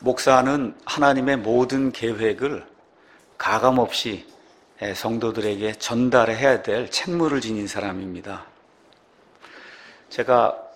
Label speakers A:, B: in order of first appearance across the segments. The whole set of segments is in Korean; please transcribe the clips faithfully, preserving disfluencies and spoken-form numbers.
A: 목사는 하나님의 모든 계획을 가감없이 성도들에게 전달해야 될 책무를 지닌 사람입니다. 제가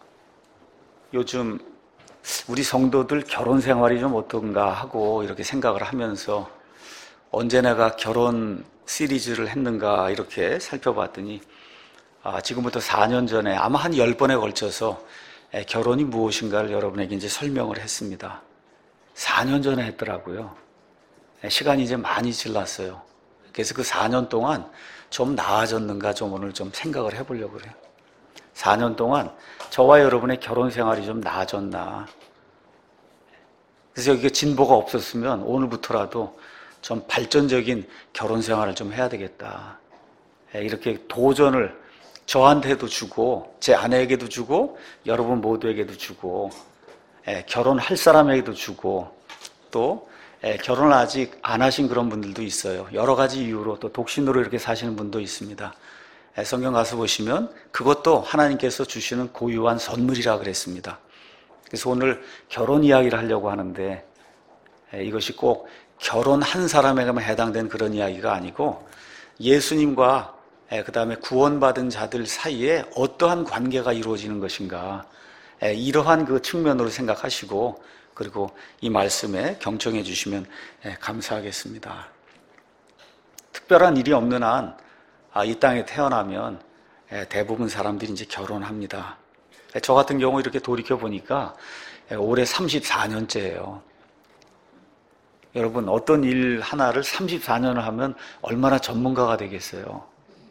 A: 요즘 우리 성도들 결혼 생활이 좀 어떤가 하고 이렇게 생각을 하면서 언제 내가 결혼 시리즈를 했는가 이렇게 살펴봤더니 아, 지금부터 사 년 전에 아마 한 열 번에 걸쳐서 결혼이 무엇인가를 여러분에게 이제 설명을 했습니다. 사 년 전에 했더라고요. 시간이 이제 많이 지났어요. 그래서 그 사 년 동안 좀 나아졌는가 좀 오늘 좀 생각을 해보려고 그래요. 사 년 동안 저와 여러분의 결혼 생활이 좀 나아졌나. 그래서 여기가 진보가 없었으면 오늘부터라도 좀 발전적인 결혼 생활을 좀 해야 되겠다. 이렇게 도전을 저한테도 주고 제 아내에게도 주고 여러분 모두에게도 주고 결혼할 사람에게도 주고 또 결혼을 아직 안 하신 그런 분들도 있어요. 여러 가지 이유로 또 독신으로 이렇게 사시는 분도 있습니다. 성경 가서 보시면 그것도 하나님께서 주시는 고유한 선물이라 그랬습니다. 그래서 오늘 결혼 이야기를 하려고 하는데 이것이 꼭 결혼한 사람에게만 해당된 그런 이야기가 아니고 예수님과 그 다음에 구원받은 자들 사이에 어떠한 관계가 이루어지는 것인가 이러한 그 측면으로 생각하시고 그리고 이 말씀에 경청해 주시면 감사하겠습니다. 특별한 일이 없는 한 이 땅에 태어나면 대부분 사람들이 이제 결혼합니다. 저 같은 경우 이렇게 돌이켜 보니까 올해 삼십사 년째예요. 여러분 어떤 일 하나를 삼십사 년을 하면 얼마나 전문가가 되겠어요?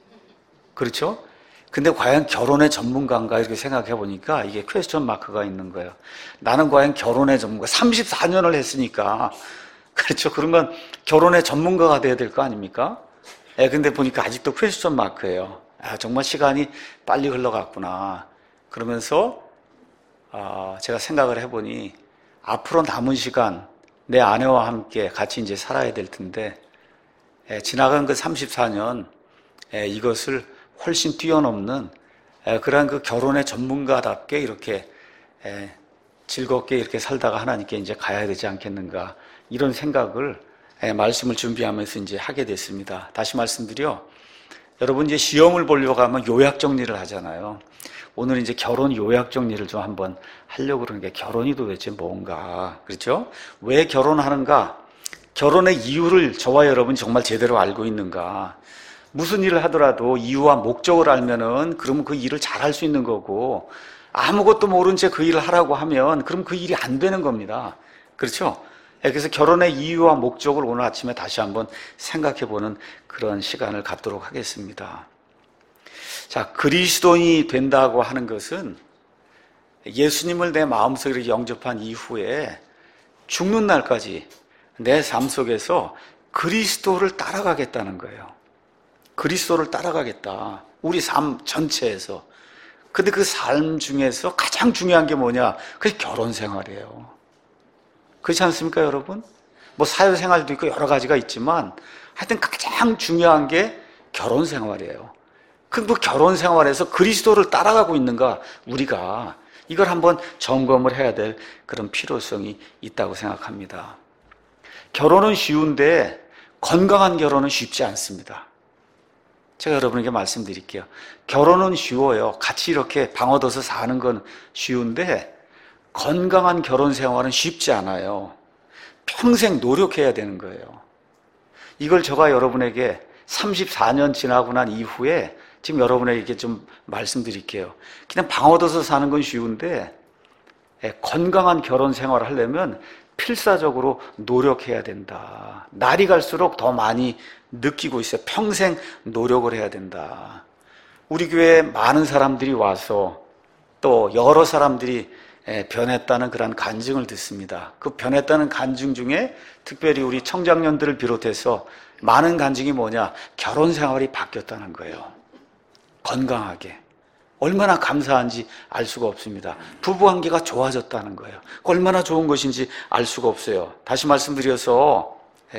A: 그렇죠? 근데 과연 결혼의 전문가인가 이렇게 생각해 보니까 이게 퀘스천 마크가 있는 거예요. 나는 과연 결혼의 전문가, 삼십사 년을 했으니까 그렇죠? 그러면 결혼의 전문가가 돼야 될 거 아닙니까? 예, 근데 보니까 아직도 퀘스천 마크예요. 아, 정말 시간이 빨리 흘러갔구나. 그러면서 아, 제가 생각을 해보니 앞으로 남은 시간 내 아내와 함께 같이 이제 살아야 될 텐데 예, 지나간 그 삼십사 년 예, 이것을 훨씬 뛰어넘는 예, 그러한 그 결혼의 전문가답게 이렇게 예, 즐겁게 이렇게 살다가 하나님께 이제 가야 되지 않겠는가 이런 생각을 예, 말씀을 준비하면서 이제 하게 됐습니다. 다시 말씀드려 여러분 이제 시험을 보려고 하면 요약 정리를 하잖아요. 오늘 이제 결혼 요약 정리를 좀 한번 하려고 그러는 게 결혼이 도대체 뭔가 그렇죠? 왜 결혼하는가? 결혼의 이유를 저와 여러분이 정말 제대로 알고 있는가? 무슨 일을 하더라도 이유와 목적을 알면은 그러면 그 일을 잘 할 수 있는 거고 아무것도 모른 채 그 일을 하라고 하면 그럼 그 일이 안 되는 겁니다. 그렇죠? 그래서 결혼의 이유와 목적을 오늘 아침에 다시 한번 생각해보는 그런 시간을 갖도록 하겠습니다. 자, 그리스도인이 된다고 하는 것은 예수님을 내 마음속에 영접한 이후에 죽는 날까지 내 삶 속에서 그리스도를 따라가겠다는 거예요. 그리스도를 따라가겠다. 우리 삶 전체에서. 근데 그 삶 중에서 가장 중요한 게 뭐냐? 그게 결혼 생활이에요. 그렇지 않습니까, 여러분? 뭐 사회생활도 있고 여러 가지가 있지만 하여튼 가장 중요한 게 결혼 생활이에요. 그 뭐 결혼 생활에서 그리스도를 따라가고 있는가 우리가 이걸 한번 점검을 해야 될 그런 필요성이 있다고 생각합니다. 결혼은 쉬운데 건강한 결혼은 쉽지 않습니다. 제가 여러분에게 말씀드릴게요. 결혼은 쉬워요. 같이 이렇게 방 얻어서 사는 건 쉬운데 건강한 결혼 생활은 쉽지 않아요. 평생 노력해야 되는 거예요. 이걸 제가 여러분에게 삼십사 년 지나고 난 이후에 지금 여러분에게 좀 말씀드릴게요. 그냥 방 얻어서 사는 건 쉬운데 건강한 결혼 생활을 하려면 필사적으로 노력해야 된다. 날이 갈수록 더 많이 느끼고 있어요. 평생 노력을 해야 된다. 우리 교회에 많은 사람들이 와서 또 여러 사람들이 변했다는 그런 간증을 듣습니다. 그 변했다는 간증 중에 특별히 우리 청장년들을 비롯해서 많은 간증이 뭐냐? 결혼 생활이 바뀌었다는 거예요. 건강하게. 얼마나 감사한지 알 수가 없습니다. 부부관계가 좋아졌다는 거예요. 얼마나 좋은 것인지 알 수가 없어요. 다시 말씀드려서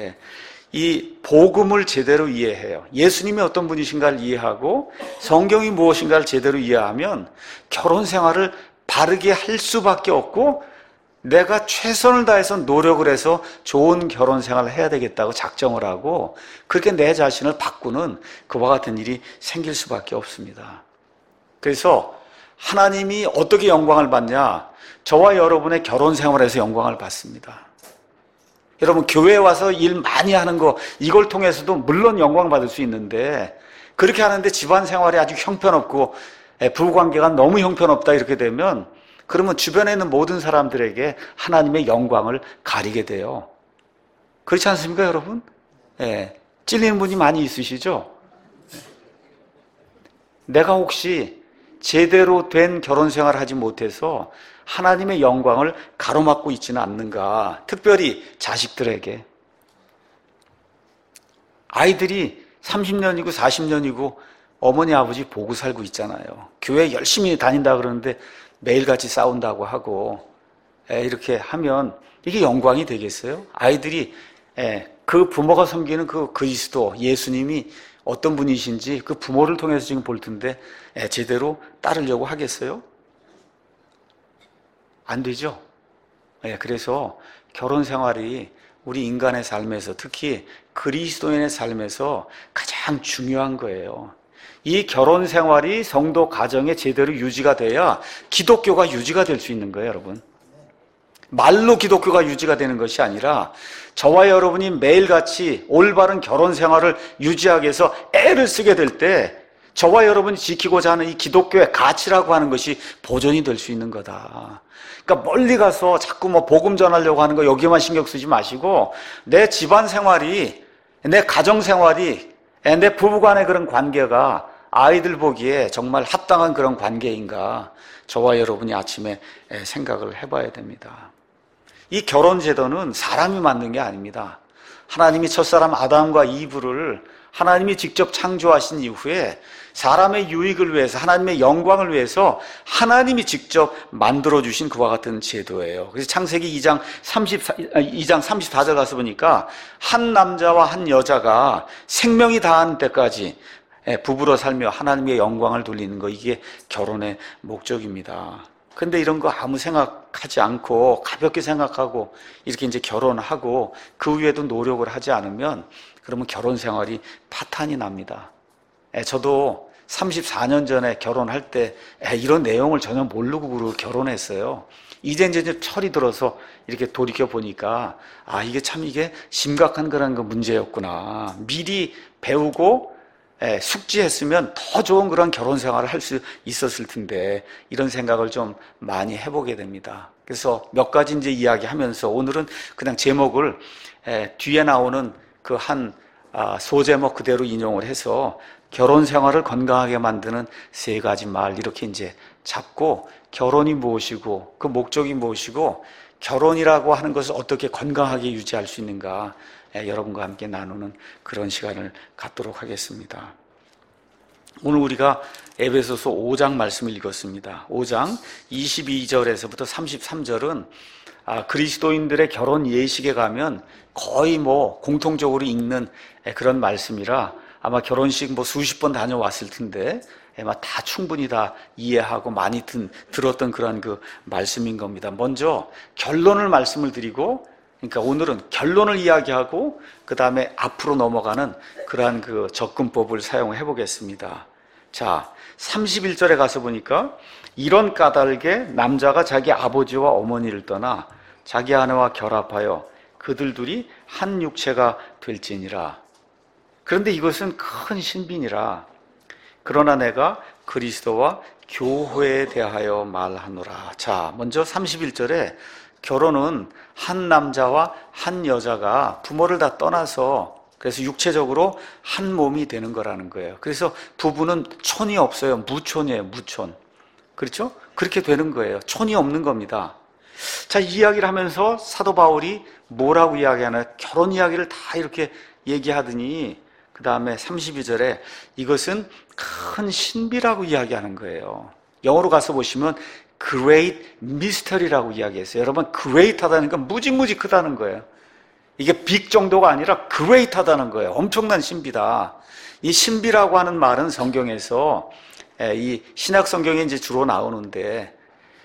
A: 이 복음을 제대로 이해해요. 예수님이 어떤 분이신가를 이해하고 성경이 무엇인가를 제대로 이해하면 결혼 생활을 바르게 할 수밖에 없고 내가 최선을 다해서 노력을 해서 좋은 결혼 생활을 해야 되겠다고 작정을 하고 그렇게 내 자신을 바꾸는 그와 같은 일이 생길 수밖에 없습니다. 그래서 하나님이 어떻게 영광을 받냐? 저와 여러분의 결혼 생활에서 영광을 받습니다. 여러분, 교회에 와서 일 많이 하는 거, 이걸 통해서도 물론 영광 받을 수 있는데, 그렇게 하는데 집안 생활이 아주 형편없고 부부관계가 너무 형편없다 이렇게 되면, 그러면 주변에 있는 모든 사람들에게 하나님의 영광을 가리게 돼요. 그렇지 않습니까, 여러분? 예, 찔리는 분이 많이 있으시죠? 내가 혹시 제대로 된 결혼 생활을 하지 못해서 하나님의 영광을 가로막고 있지는 않는가? 특별히 자식들에게. 아이들이 삼십 년이고 사십 년이고 어머니 아버지 보고 살고 있잖아요. 교회 열심히 다닌다 그러는데 매일같이 싸운다고 하고 이렇게 하면 이게 영광이 되겠어요? 아이들이 그 부모가 섬기는 그 그리스도 예수님이 어떤 분이신지 그 부모를 통해서 지금 볼 텐데 제대로 따르려고 하겠어요? 안 되죠? 그래서 결혼 생활이 우리 인간의 삶에서, 특히 그리스도인의 삶에서 가장 중요한 거예요. 이 결혼 생활이 성도 가정에 제대로 유지가 돼야 기독교가 유지가 될 수 있는 거예요, 여러분. 말로 기독교가 유지가 되는 것이 아니라 저와 여러분이 매일같이 올바른 결혼 생활을 유지하기 위해서 애를 쓰게 될 때 저와 여러분이 지키고자 하는 이 기독교의 가치라고 하는 것이 보존이 될 수 있는 거다. 그러니까 멀리 가서 자꾸 뭐 복음 전하려고 하는 거 여기만 신경 쓰지 마시고 내 집안 생활이, 내 가정 생활이, 내 부부간의 그런 관계가 아이들 보기에 정말 합당한 그런 관계인가 저와 여러분이 아침에 생각을 해봐야 됩니다. 이 결혼 제도는 사람이 만든 게 아닙니다. 하나님이 첫사람 아담과 이브를 하나님이 직접 창조하신 이후에 사람의 유익을 위해서, 하나님의 영광을 위해서 하나님이 직접 만들어주신 그와 같은 제도예요. 그래서 창세기 이 장 삼십사 절 가서 보니까 한 남자와 한 여자가 생명이 다하는 때까지 부부로 살며 하나님의 영광을 돌리는 거, 이게 결혼의 목적입니다. 근데 이런 거 아무 생각하지 않고 가볍게 생각하고 이렇게 이제 결혼하고 그 위에도 노력을 하지 않으면 그러면 결혼 생활이 파탄이 납니다. 저도 삼십사 년 전에 결혼할 때 이런 내용을 전혀 모르고 결혼했어요. 이제 이제 철이 들어서 이렇게 돌이켜 보니까 아, 이게 참 이게 심각한 그런 거 문제였구나. 미리 배우고 숙지했으면 더 좋은 그런 결혼 생활을 할 수 있었을 텐데, 이런 생각을 좀 많이 해보게 됩니다. 그래서 몇 가지 이제 이야기하면서 오늘은 그냥 제목을 뒤에 나오는 그 한 소제목 그대로 인용을 해서 결혼 생활을 건강하게 만드는 세 가지 말, 이렇게 이제 잡고 결혼이 무엇이고 그 목적이 무엇이고 결혼이라고 하는 것을 어떻게 건강하게 유지할 수 있는가, 여러분과 함께 나누는 그런 시간을 갖도록 하겠습니다. 오늘 우리가 에베소서 오 장 말씀을 읽었습니다. 오 장 이십이 절에서부터 삼십삼 절은 아, 그리스도인들의 결혼 예식에 가면 거의 뭐 공통적으로 읽는 그런 말씀이라 아마 결혼식 뭐 수십 번 다녀왔을 텐데 아마 다 충분히 다 이해하고 많이 든, 들었던 그런 그 말씀인 겁니다. 먼저 결론을 말씀을 드리고, 그러니까 오늘은 결론을 이야기하고 그 다음에 앞으로 넘어가는 그러한 그 접근법을 사용해 보겠습니다. 자, 삼십일 절에 가서 보니까 이런 까닭에 남자가 자기 아버지와 어머니를 떠나 자기 아내와 결합하여 그들 둘이 한 육체가 될지니라. 그런데 이것은 큰 신비니라. 그러나 내가 그리스도와 교회에 대하여 말하노라. 자, 먼저 삼십일 절에 결혼은 한 남자와 한 여자가 부모를 다 떠나서 그래서 육체적으로 한 몸이 되는 거라는 거예요. 그래서 부부는 촌이 없어요. 무촌이에요. 무촌. 그렇죠? 그렇게 되는 거예요. 촌이 없는 겁니다. 자, 이 이야기를 하면서 사도 바울이 뭐라고 이야기하나, 결혼 이야기를 다 이렇게 얘기하더니 그 다음에 삼십이 절에 이것은 큰 신비라고 이야기하는 거예요. 영어로 가서 보시면 Great Mystery라고 이야기했어요. 여러분, Great 하다는 건 무지무지 크다는 거예요. 이게 빅 정도가 아니라 Great 하다는 거예요. 엄청난 신비다. 이 신비라고 하는 말은 성경에서 이 신약 성경에 이제 주로 나오는데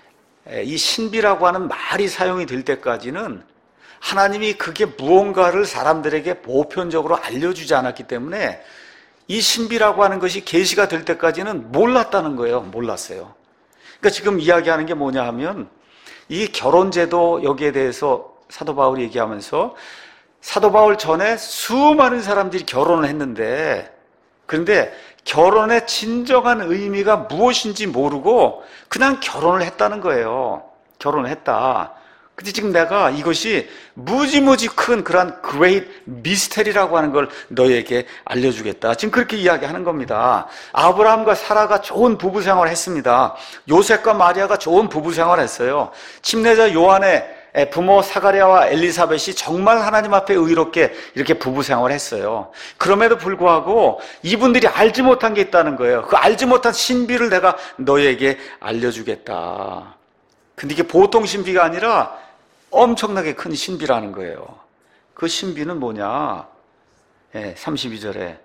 A: 이 신비라고 하는 말이 사용이 될 때까지는 하나님이 그게 무언가를 사람들에게 보편적으로 알려주지 않았기 때문에 이 신비라고 하는 것이 계시가 될 때까지는 몰랐다는 거예요. 몰랐어요. 그러니까 지금 이야기하는 게 뭐냐 하면 이 결혼제도 여기에 대해서 사도 바울이 얘기하면서 사도 바울 전에 수많은 사람들이 결혼을 했는데 그런데 결혼의 진정한 의미가 무엇인지 모르고 그냥 결혼을 했다는 거예요. 결혼을 했다. 근데 지금 내가 이것이 무지무지 큰 그러한 great mystery라고 하는 걸 너에게 알려주겠다. 지금 그렇게 이야기하는 겁니다. 아브라함과 사라가 좋은 부부 생활을 했습니다. 요셉과 마리아가 좋은 부부 생활을 했어요. 침례자 요한의 부모 사가랴와 엘리사벳이 정말 하나님 앞에 의롭게 이렇게 부부 생활을 했어요. 그럼에도 불구하고 이분들이 알지 못한 게 있다는 거예요. 그 알지 못한 신비를 내가 너에게 알려주겠다. 근데 이게 보통 신비가 아니라 엄청나게 큰 신비라는 거예요. 그 신비는 뭐냐? 예, 삼십이 절에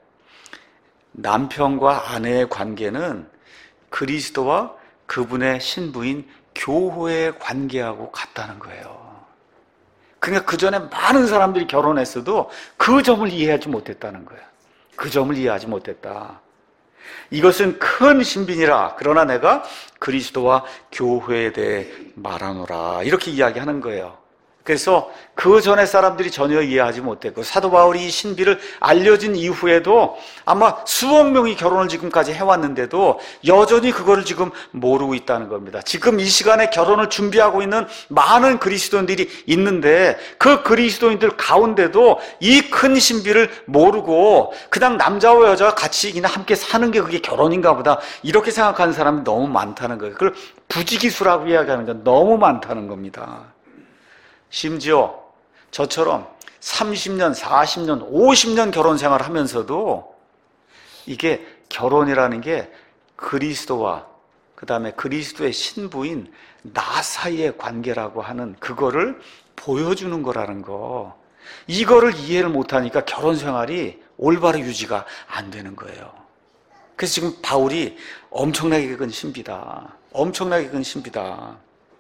A: 남편과 아내의 관계는 그리스도와 그분의 신부인 교회의 관계하고 같다는 거예요. 그러니까 그 전에 많은 사람들이 결혼했어도 그 점을 이해하지 못했다는 거예요. 그 점을 이해하지 못했다. 이것은 큰 신비니라. 그러나 내가 그리스도와 교회에 대해 말하노라. 이렇게 이야기하는 거예요. 그래서 그 전에 사람들이 전혀 이해하지 못했고 사도 바울이 이 신비를 알려진 이후에도 아마 수억 명이 결혼을 지금까지 해왔는데도 여전히 그거를 지금 모르고 있다는 겁니다. 지금 이 시간에 결혼을 준비하고 있는 많은 그리스도인들이 있는데 그 그리스도인들 가운데도 이 큰 신비를 모르고 그냥 남자와 여자가 같이 그냥 함께 사는 게 그게 결혼인가 보다 이렇게 생각하는 사람이 너무 많다는 거예요. 그걸 부지기수라고 이야기하는 건 너무 많다는 겁니다. 심지어 저처럼 삼십 년, 사십 년, 오십 년 결혼 생활을 하면서도 이게 결혼이라는 게 그리스도와 그 다음에 그리스도의 신부인 나 사이의 관계라고 하는 그거를 보여주는 거라는 거, 이거를 이해를 못하니까 결혼 생활이 올바로 유지가 안 되는 거예요. 그래서 지금 바울이 엄청나게 큰 신비다. 엄청나게 큰 신비다.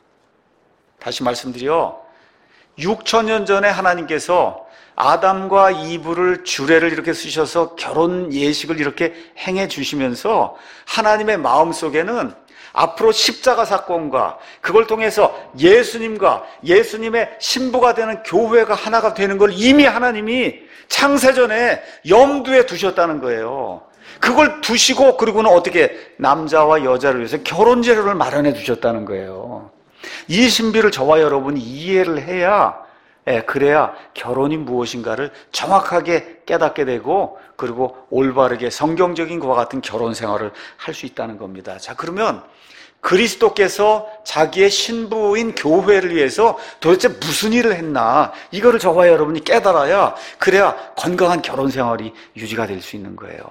A: 다시 말씀드려 육천 년 전에 하나님께서 아담과 이브를 주례를 이렇게 쓰셔서 결혼 예식을 이렇게 행해 주시면서 하나님의 마음속에는 앞으로 십자가 사건과 그걸 통해서 예수님과 예수님의 신부가 되는 교회가 하나가 되는 걸 이미 하나님이 창세전에 염두에 두셨다는 거예요. 그걸 두시고 그리고는 어떻게 남자와 여자를 위해서 결혼 제도를 마련해 두셨다는 거예요. 이 신비를 저와 여러분이 이해를 해야, 예, 그래야 결혼이 무엇인가를 정확하게 깨닫게 되고 그리고 올바르게 성경적인 것과 같은 결혼 생활을 할 수 있다는 겁니다. 자, 그러면 그리스도께서 자기의 신부인 교회를 위해서 도대체 무슨 일을 했나, 이거를 저와 여러분이 깨달아야 그래야 건강한 결혼 생활이 유지가 될 수 있는 거예요.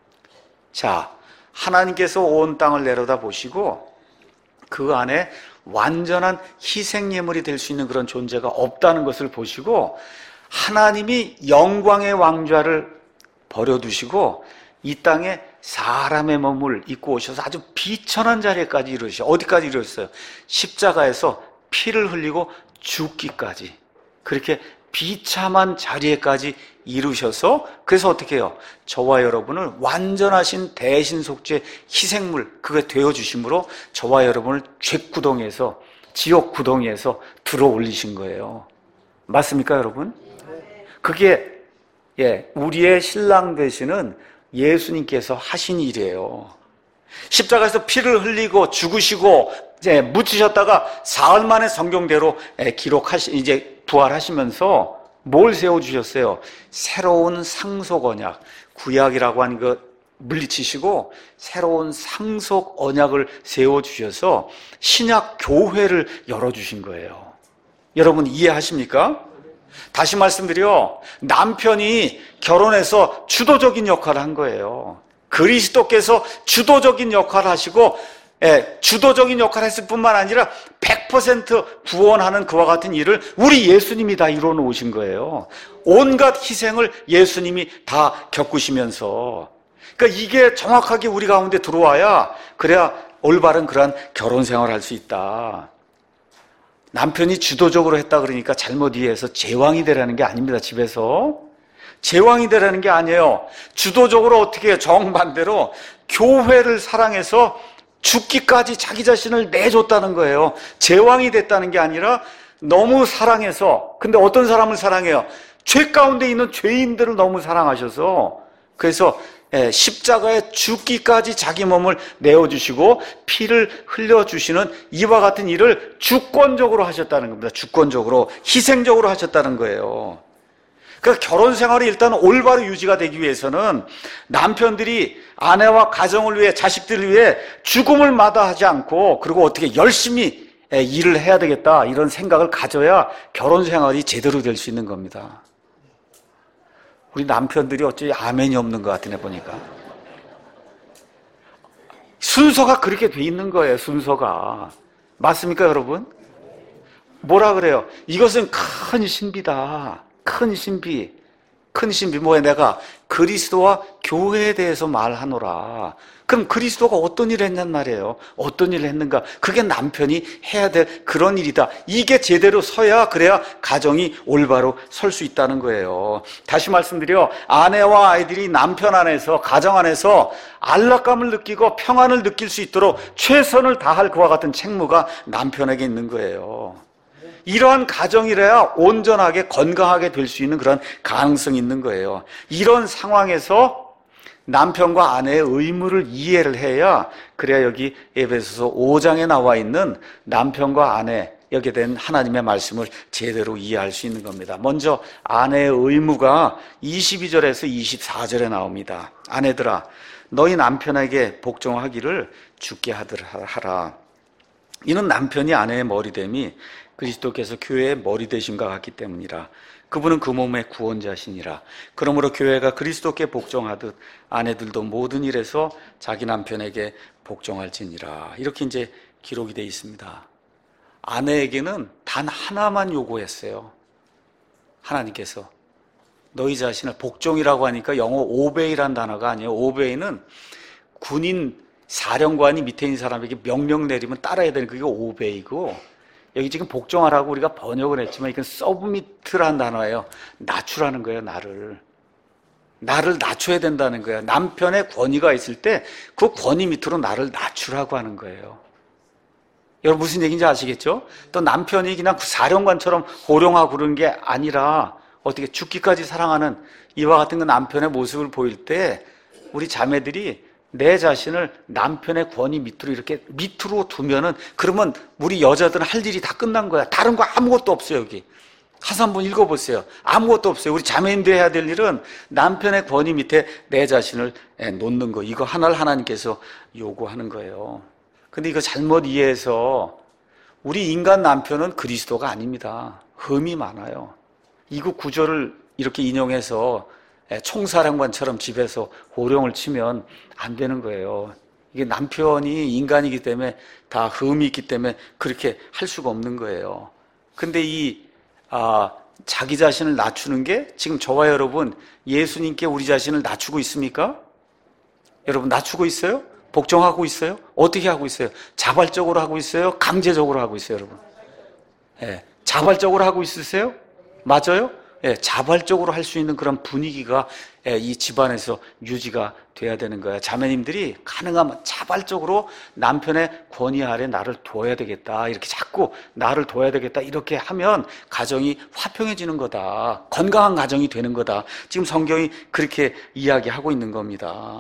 A: 자, 하나님께서 온 땅을 내려다 보시고 그 안에 완전한 희생예물이 될 수 있는 그런 존재가 없다는 것을 보시고 하나님이 영광의 왕좌를 버려두시고 이 땅에 사람의 몸을 입고 오셔서 아주 비천한 자리까지 이르셨어요. 어디까지 이르셨어요? 십자가에서 피를 흘리고 죽기까지, 그렇게 비참한 자리에까지 이루셔서, 그래서 어떻게 해요? 저와 여러분을 완전하신 대신속죄 희생물, 그게 되어주심으로 저와 여러분을 죄구덩이에서, 지옥 구덩이에서 들어 올리신 거예요. 맞습니까, 여러분? 그게, 예, 우리의 신랑 되시는 예수님께서 하신 일이에요. 십자가에서 피를 흘리고 죽으시고 이제 묻히셨다가 사흘 만에 성경대로 기록하시, 이제 부활하시면서 뭘 세워주셨어요? 새로운 상속 언약, 구약이라고 하는 거 물리치시고 새로운 상속 언약을 세워주셔서 신약 교회를 열어주신 거예요. 여러분 이해하십니까? 다시 말씀드려, 남편이 결혼해서 주도적인 역할을 한 거예요. 그리스도께서 주도적인 역할을 하시고, 예, 주도적인 역할을 했을 뿐만 아니라 백 퍼센트 구원하는 그와 같은 일을 우리 예수님이 다 이루어 놓으신 거예요. 온갖 희생을 예수님이 다 겪으시면서, 그러니까 이게 정확하게 우리 가운데 들어와야 그래야 올바른 그러한 결혼 생활을 할 수 있다. 남편이 주도적으로 했다 그러니까 잘못 이해해서 제왕이 되라는 게 아닙니다. 집에서 제왕이 되라는 게 아니에요. 주도적으로 어떻게 해요? 정반대로 교회를 사랑해서 죽기까지 자기 자신을 내줬다는 거예요. 제왕이 됐다는 게 아니라 너무 사랑해서, 근데 어떤 사람을 사랑해요? 죄 가운데 있는 죄인들을 너무 사랑하셔서, 그래서 십자가에 죽기까지 자기 몸을 내어주시고 피를 흘려주시는 이와 같은 일을 주권적으로 하셨다는 겁니다. 주권적으로, 희생적으로 하셨다는 거예요. 그러니까 결혼 생활이 일단 올바로 유지가 되기 위해서는 남편들이 아내와 가정을 위해, 자식들을 위해 죽음을 마다하지 않고, 그리고 어떻게 열심히 일을 해야 되겠다, 이런 생각을 가져야 결혼 생활이 제대로 될 수 있는 겁니다. 우리 남편들이 어찌 아멘이 없는 것 같으네 보니까. 순서가 그렇게 돼 있는 거예요. 순서가. 맞습니까 여러분? 뭐라 그래요? 이것은 큰 신비다. 큰 신비. 큰 신비. 뭐야, 내가 그리스도와 교회에 대해서 말하노라. 그럼 그리스도가 어떤 일을 했냔 말이에요. 어떤 일을 했는가? 그게 남편이 해야 될 그런 일이다. 이게 제대로 서야, 그래야 가정이 올바로 설 수 있다는 거예요. 다시 말씀드려, 아내와 아이들이 남편 안에서, 가정 안에서 안락감을 느끼고 평안을 느낄 수 있도록 최선을 다할 그와 같은 책무가 남편에게 있는 거예요. 이러한 가정이라야 온전하게 건강하게 될 수 있는 그런 가능성이 있는 거예요. 이런 상황에서 남편과 아내의 의무를 이해를 해야, 그래야 여기 에베소서 오 장에 나와 있는 남편과 아내, 여기에 대한 하나님의 말씀을 제대로 이해할 수 있는 겁니다. 먼저 아내의 의무가 이십이 절에서 이십사 절에 나옵니다. 아내들아, 너희 남편에게 복종하기를 주께 하라. 이는 남편이 아내의 머리됨이 그리스도께서 교회의 머리 되심과 같기 때문이라. 그분은 그 몸의 구원자시니라. 그러므로 교회가 그리스도께 복종하듯 아내들도 모든 일에서 자기 남편에게 복종할지니라. 이렇게 이제 기록이 되어 있습니다. 아내에게는 단 하나만 요구했어요. 하나님께서 너희 자신을, 복종이라고 하니까 영어 오베이란 단어가 아니에요. 오베이는 군인 사령관이 밑에 있는 사람에게 명령 내리면 따라야 되는, 그게 오베이고, 여기 지금 복종하라고 우리가 번역을 했지만 이건 서브미트라는 단어예요. 낮추라는 거예요. 나를 나를 낮춰야 된다는 거예요. 남편의 권위가 있을 때 그 권위 밑으로 나를 낮추라고 하는 거예요. 여러분 무슨 얘기인지 아시겠죠? 또 남편이 그냥 사령관처럼 호령하고 그런 게 아니라 어떻게 죽기까지 사랑하는 이와 같은 그 남편의 모습을 보일 때 우리 자매들이 내 자신을 남편의 권위 밑으로 이렇게 밑으로 두면은, 그러면 우리 여자들은 할 일이 다 끝난 거야. 다른 거 아무것도 없어요. 여기 가서 한번 읽어보세요. 아무것도 없어요. 우리 자매님들이 해야 될 일은 남편의 권위 밑에 내 자신을 놓는 거, 이거 하나를 하나님께서 요구하는 거예요. 근데 이거 잘못 이해해서 우리 인간 남편은 그리스도가 아닙니다. 흠이 많아요. 이거 구절을 이렇게 인용해서 총사령관처럼 집에서 호령을 치면 안 되는 거예요. 이게 남편이 인간이기 때문에, 다 흠이 있기 때문에 그렇게 할 수가 없는 거예요. 근데 이 아, 자기 자신을 낮추는 게, 지금 저와 여러분 예수님께 우리 자신을 낮추고 있습니까? 여러분 낮추고 있어요? 복종하고 있어요? 어떻게 하고 있어요? 자발적으로 하고 있어요? 강제적으로 하고 있어요, 여러분? 예, 자발적으로 하고 있으세요? 맞아요? 예, 자발적으로 할 수 있는 그런 분위기가 예, 이 집안에서 유지가 돼야 되는 거야. 자매님들이 가능하면 자발적으로 남편의 권위 아래 나를 둬야 되겠다, 이렇게 자꾸 나를 둬야 되겠다, 이렇게 하면 가정이 화평해지는 거다. 건강한 가정이 되는 거다. 지금 성경이 그렇게 이야기하고 있는 겁니다.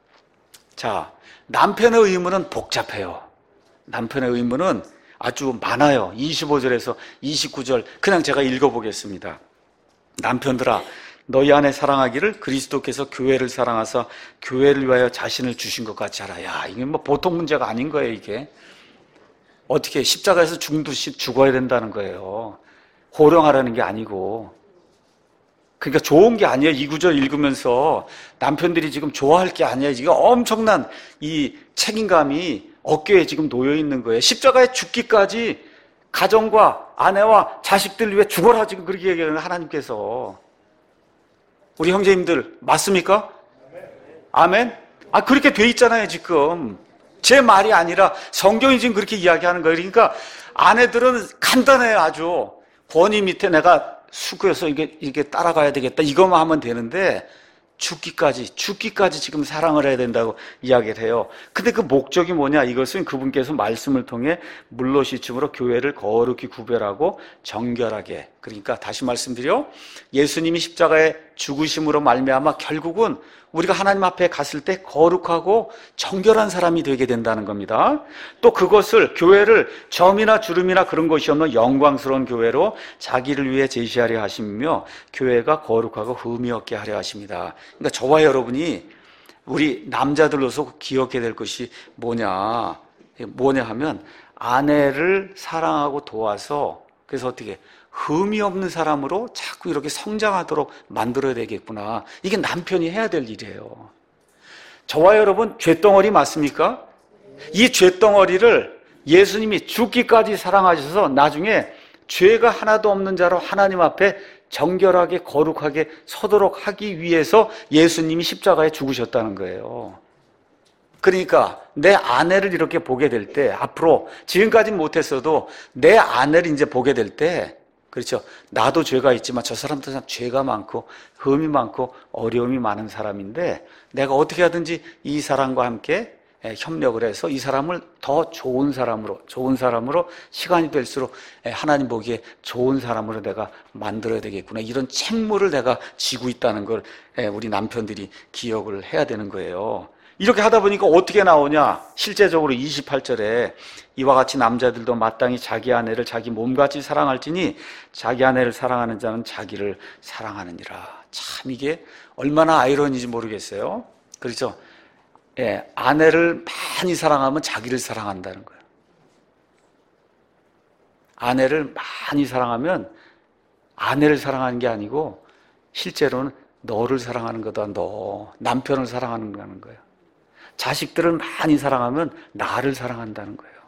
A: 자, 남편의 의무는 복잡해요. 남편의 의무는 아주 많아요. 이십오 절에서 이십구 절 그냥 제가 읽어보겠습니다. 남편들아, 너희 아내 사랑하기를 그리스도께서 교회를 사랑하사 교회를 위하여 자신을 주신 것 같이 하라. 야, 이게 뭐 보통 문제가 아닌 거예요. 이게 어떻게 십자가에서 죽듯이 죽어야 된다는 거예요. 호령하라는 게 아니고. 그러니까 좋은 게 아니에요. 이 구절 읽으면서 남편들이 지금 좋아할 게 아니에요. 지금 엄청난 이 책임감이 어깨에 지금 놓여 있는 거예요. 십자가에 죽기까지 가정과 아내와 자식들 위해 죽어라, 지금 그렇게 얘기하는 하나님께서. 우리 형제님들 맞습니까? 아멘? 아, 그렇게 돼 있잖아요, 지금. 제 말이 아니라 성경이 지금 그렇게 이야기하는 거예요. 그러니까 아내들은 간단해요. 아주 권위 밑에 내가 수고해서 이게 이게 따라가야 되겠다 이것만 하면 되는데 죽기까지 죽기까지 지금 사랑을 해야 된다고 이야기를 해요. 근데 그 목적이 뭐냐? 이것은 그분께서 말씀을 통해 물로 씻음으로 교회를 거룩히 구별하고 정결하게, 그러니까 다시 말씀드려 예수님이 십자가에 죽으심으로 말미암아 결국은 우리가 하나님 앞에 갔을 때 거룩하고 정결한 사람이 되게 된다는 겁니다. 또 그것을 교회를 점이나 주름이나 그런 것이 없는 영광스러운 교회로 자기를 위해 제시하려 하시며 교회가 거룩하고 흠이 없게 하려 하십니다. 그러니까 저와 여러분이 우리 남자들로서 기억해야 될 것이 뭐냐 뭐냐 하면 아내를 사랑하고 도와서 그래서 어떻게 흠이 없는 사람으로 자꾸 이렇게 성장하도록 만들어야 되겠구나. 이게 남편이 해야 될 일이에요. 저와 여러분 쇳덩어리 맞습니까? 이 쇳덩어리를 예수님이 죽기까지 사랑하셔서 나중에 죄가 하나도 없는 자로 하나님 앞에 정결하게 거룩하게 서도록 하기 위해서 예수님이 십자가에 죽으셨다는 거예요. 그러니까 내 아내를 이렇게 보게 될 때 앞으로 지금까지는 못했어도 내 아내를 이제 보게 될 때 그렇죠. 나도 죄가 있지만 저 사람도 참 죄가 많고 흠이 많고 어려움이 많은 사람인데 내가 어떻게 하든지 이 사람과 함께 협력을 해서 이 사람을 더 좋은 사람으로 좋은 사람으로 시간이 될수록 하나님 보기에 좋은 사람으로 내가 만들어야 되겠구나. 이런 책무를 내가 지고 있다는 걸 우리 남편들이 기억을 해야 되는 거예요. 이렇게 하다 보니까 어떻게 나오냐? 실제적으로 이십팔 절에 이와 같이 남자들도 마땅히 자기 아내를 자기 몸같이 사랑할지니 자기 아내를 사랑하는 자는 자기를 사랑하느니라. 참 이게 얼마나 아이러니인지 모르겠어요. 그렇죠? 예, 아내를 많이 사랑하면 자기를 사랑한다는 거예요. 아내를 많이 사랑하면 아내를 사랑하는 게 아니고 실제로는 너를 사랑하는 거다. 너 남편을 사랑하는 거예요. 자식들을 많이 사랑하면 나를 사랑한다는 거예요.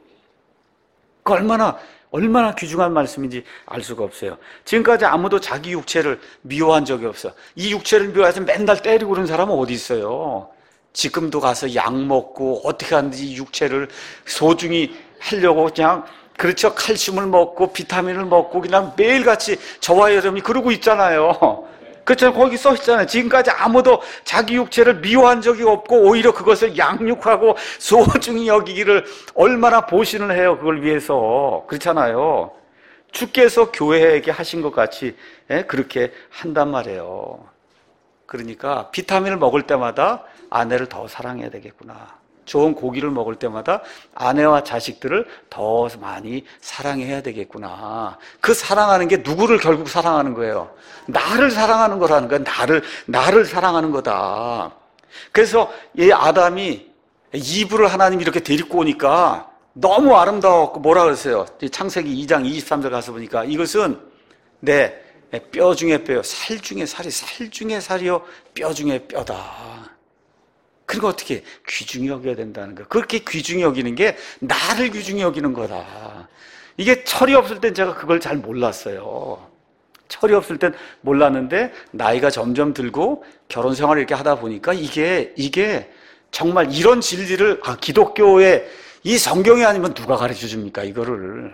A: 그 얼마나 얼마나 귀중한 말씀인지 알 수가 없어요. 지금까지 아무도 자기 육체를 미워한 적이 없어. 이 육체를 미워해서 맨날 때리고 그런 사람은 어디 있어요? 지금도 가서 약 먹고 어떻게 하는지 육체를 소중히 하려고 그냥 그렇죠. 칼슘을 먹고 비타민을 먹고 그냥 매일같이 저와 여러분이 그러고 있잖아요. 그렇죠. 거기 써 있잖아요. 지금까지 아무도 자기 육체를 미워한 적이 없고 오히려 그것을 양육하고 소중히 여기기를 얼마나 보신을 해요. 그걸 위해서. 그렇잖아요. 주께서 교회에게 하신 것 같이 그렇게 한단 말이에요. 그러니까 비타민을 먹을 때마다 아내를 더 사랑해야 되겠구나. 좋은 고기를 먹을 때마다 아내와 자식들을 더 많이 사랑해야 되겠구나. 그 사랑하는 게 누구를 결국 사랑하는 거예요? 나를 사랑하는 거라는 거야. 나를, 나를 사랑하는 거다. 그래서 이 아담이 이브를 하나님이 이렇게 데리고 오니까 너무 아름다웠고 뭐라 그랬어요? 창세기 이 장 이십삼 절 가서 보니까 이것은 내 뼈 중에 뼈요. 살 중에 살이, 살 중에 살이요. 뼈 중에 뼈다. 그리고 어떻게 귀중히 여겨야 된다는 거야. 그렇게 귀중히 여기는 게 나를 귀중히 여기는 거다. 이게 철이 없을 땐 제가 그걸 잘 몰랐어요. 철이 없을 땐 몰랐는데 나이가 점점 들고 결혼 생활을 이렇게 하다 보니까 이게 이게 정말 이런 진리를 아 기독교의 이 성경이 아니면 누가 가르쳐 줍니까? 이거를.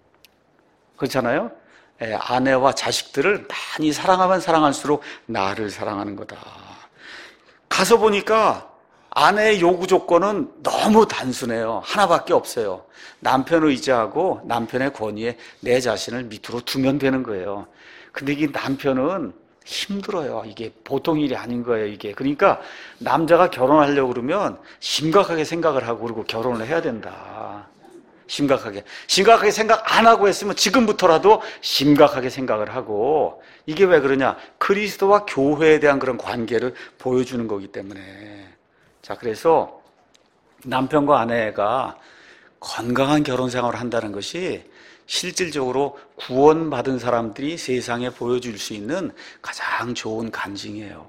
A: 그렇잖아요? 예, 아내와 자식들을 많이 사랑하면 사랑할수록 나를 사랑하는 거다. 가서 보니까 아내의 요구 조건은 너무 단순해요. 하나밖에 없어요. 남편을 의지하고 남편의 권위에 내 자신을 밑으로 두면 되는 거예요. 근데 이 남편은 힘들어요. 이게 보통 일이 아닌 거예요, 이게. 그러니까 남자가 결혼하려고 그러면 심각하게 생각을 하고 그러고 결혼을 해야 된다. 심각하게. 심각하게 생각 안 하고 했으면 지금부터라도 심각하게 생각을 하고 이게 왜 그러냐? 그리스도와 교회에 대한 그런 관계를 보여주는 거기 때문에. 자, 그래서 남편과 아내가 건강한 결혼 생활을 한다는 것이 실질적으로 구원받은 사람들이 세상에 보여줄 수 있는 가장 좋은 간증이에요.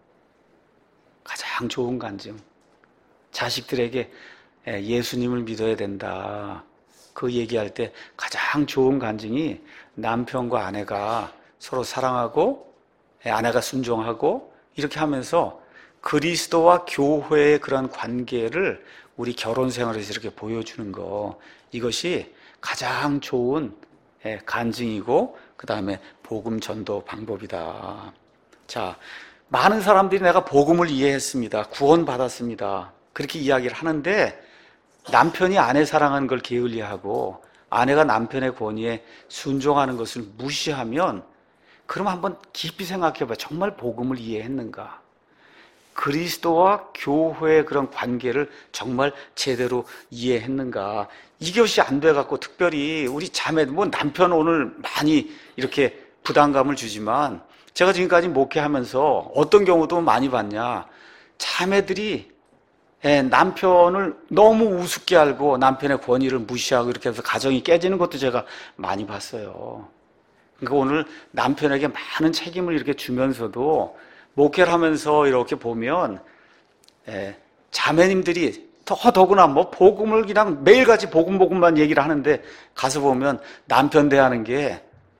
A: 가장 좋은 간증. 자식들에게 예수님을 믿어야 된다. 그 얘기할 때 가장 좋은 간증이 남편과 아내가 서로 사랑하고 아내가 순종하고 이렇게 하면서 그리스도와 교회의 그런 관계를 우리 결혼 생활에서 이렇게 보여주는 거, 이것이 가장 좋은 간증이고 그 다음에 복음 전도 방법이다. 자, 많은 사람들이 내가 복음을 이해했습니다, 구원 받았습니다, 그렇게 이야기를 하는데 남편이 아내 사랑하는 걸 게을리하고 아내가 남편의 권위에 순종하는 것을 무시하면, 그럼 한번 깊이 생각해봐. 정말 복음을 이해했는가? 그리스도와 교회의 그런 관계를 정말 제대로 이해했는가? 이것이 안 돼갖고 특별히 우리 자매, 뭐 남편 오늘 많이 이렇게 부담감을 주지만 제가 지금까지 목회하면서 어떤 경우도 많이 봤냐? 자매들이 남편을 너무 우습게 알고 남편의 권위를 무시하고 이렇게 해서 가정이 깨지는 것도 제가 많이 봤어요. 그러니까 오늘 남편에게 많은 책임을 이렇게 주면서도 목회를 하면서 이렇게 보면 예, 자매님들이 더더구나 뭐 복음을 그냥 매일같이 복음 복음만 얘기를 하는데 가서 보면 남편 대하는 게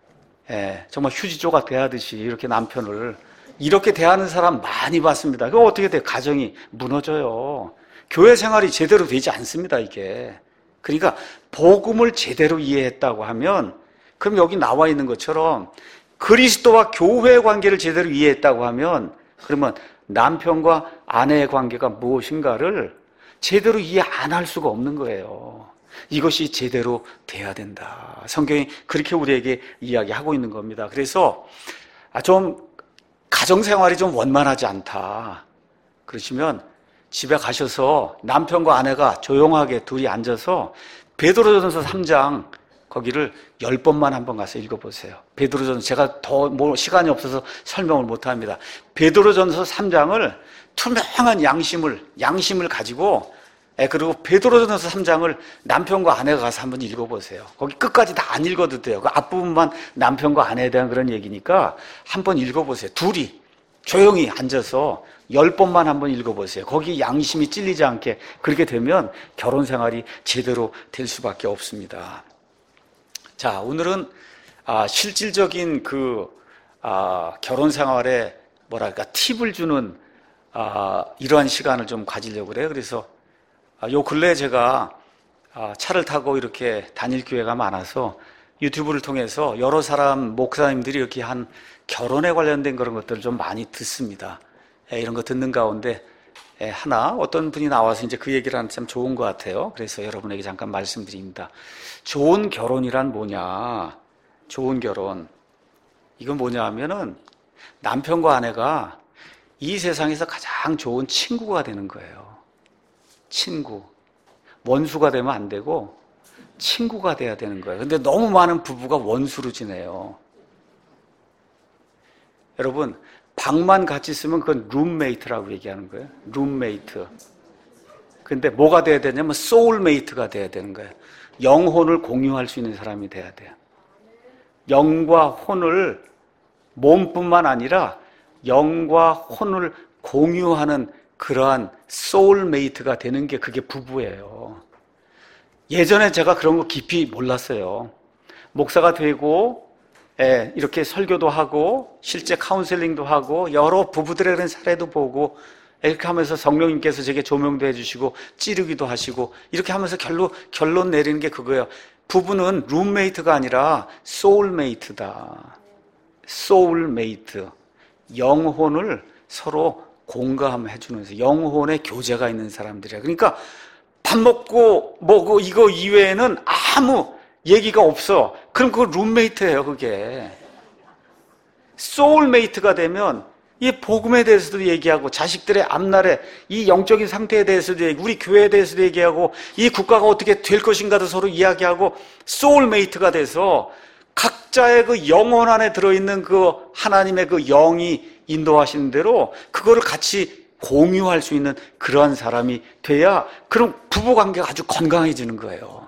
A: 예, 정말 휴지 조각 대하듯이 이렇게 남편을 이렇게 대하는 사람 많이 봤습니다. 그럼 어떻게 돼요? 가정이 무너져요. 교회 생활이 제대로 되지 않습니다, 이게. 그러니까 복음을 제대로 이해했다고 하면, 그럼 여기 나와 있는 것처럼 그리스도와 교회의 관계를 제대로 이해했다고 하면, 그러면 남편과 아내의 관계가 무엇인가를 제대로 이해 안 할 수가 없는 거예요. 이것이 제대로 돼야 된다. 성경이 그렇게 우리에게 이야기하고 있는 겁니다. 그래서 좀 가정생활이 좀 원만하지 않다 그러시면 집에 가셔서 남편과 아내가 조용하게 둘이 앉아서 베드로전서 삼 장 거기를 열 번만 한번 가서 읽어보세요. 베드로전서, 제가 더 뭐 시간이 없어서 설명을 못합니다. 베드로전서 삼 장을 투명한 양심을 양심을 가지고, 예, 그리고 베드로전서 삼 장을 남편과 아내가 가서 한번 읽어보세요. 거기 끝까지 다 안 읽어도 돼요. 그 앞부분만 남편과 아내에 대한 그런 얘기니까 한번 읽어보세요. 둘이 조용히 앉아서 열 번만 한번 읽어보세요. 거기 양심이 찔리지 않게. 그렇게 되면 결혼 생활이 제대로 될 수밖에 없습니다. 자, 오늘은 아, 실질적인 그 아, 결혼 생활에 뭐랄까 팁을 주는 아, 이러한 시간을 좀 가지려고 그래요. 그래서 아, 요 근래에 제가 아, 차를 타고 이렇게 다닐 기회가 많아서 유튜브를 통해서 여러 사람 목사님들이 이렇게 한 결혼에 관련된 그런 것들을 좀 많이 듣습니다. 예, 이런 거 듣는 가운데 예, 하나 어떤 분이 나와서 이제 그 얘기를 하는 참 좋은 것 같아요. 그래서 여러분에게 잠깐 말씀드립니다. 좋은 결혼이란 뭐냐? 좋은 결혼, 이건 뭐냐 하면은 남편과 아내가 이 세상에서 가장 좋은 친구가 되는 거예요. 친구. 원수가 되면 안 되고 친구가 돼야 되는 거예요. 근데 너무 많은 부부가 원수로 지내요. 여러분, 방만 같이 쓰면 그건 룸메이트라고 얘기하는 거예요. 룸메이트. 근데 뭐가 돼야 되냐면 소울메이트가 돼야 되는 거예요. 영혼을 공유할 수 있는 사람이 돼야 돼요. 영과 혼을, 몸뿐만 아니라 영과 혼을 공유하는 그러한 소울메이트가 되는 게 그게 부부예요. 예전에 제가 그런 거 깊이 몰랐어요. 목사가 되고 예, 이렇게 설교도 하고 실제 카운셀링도 하고 여러 부부들의 그런 사례도 보고 이렇게 하면서 성령님께서 제게 조명도 해주시고 찌르기도 하시고 이렇게 하면서 결론, 결론 내리는 게 그거예요. 부부는 룸메이트가 아니라 소울메이트다. 소울메이트. 영혼을 서로 공감해 주면서 영혼의 교제가 있는 사람들이야. 그러니까 밥 먹고 뭐고 이거 이외에는 아무 얘기가 없어. 그럼 그거 룸메이트예요, 그게. 소울메이트가 되면 이 복음에 대해서도 얘기하고 자식들의 앞날에 이 영적인 상태에 대해서도 얘기하고 우리 교회에 대해서도 얘기하고 이 국가가 어떻게 될 것인가도 서로 이야기하고 소울메이트가 돼서 각자의 그 영혼 안에 들어있는 그 하나님의 그 영이 인도하시는 대로 그거를 같이 공유할 수 있는 그러한 사람이 돼야 그럼 부부관계가 아주 건강해지는 거예요.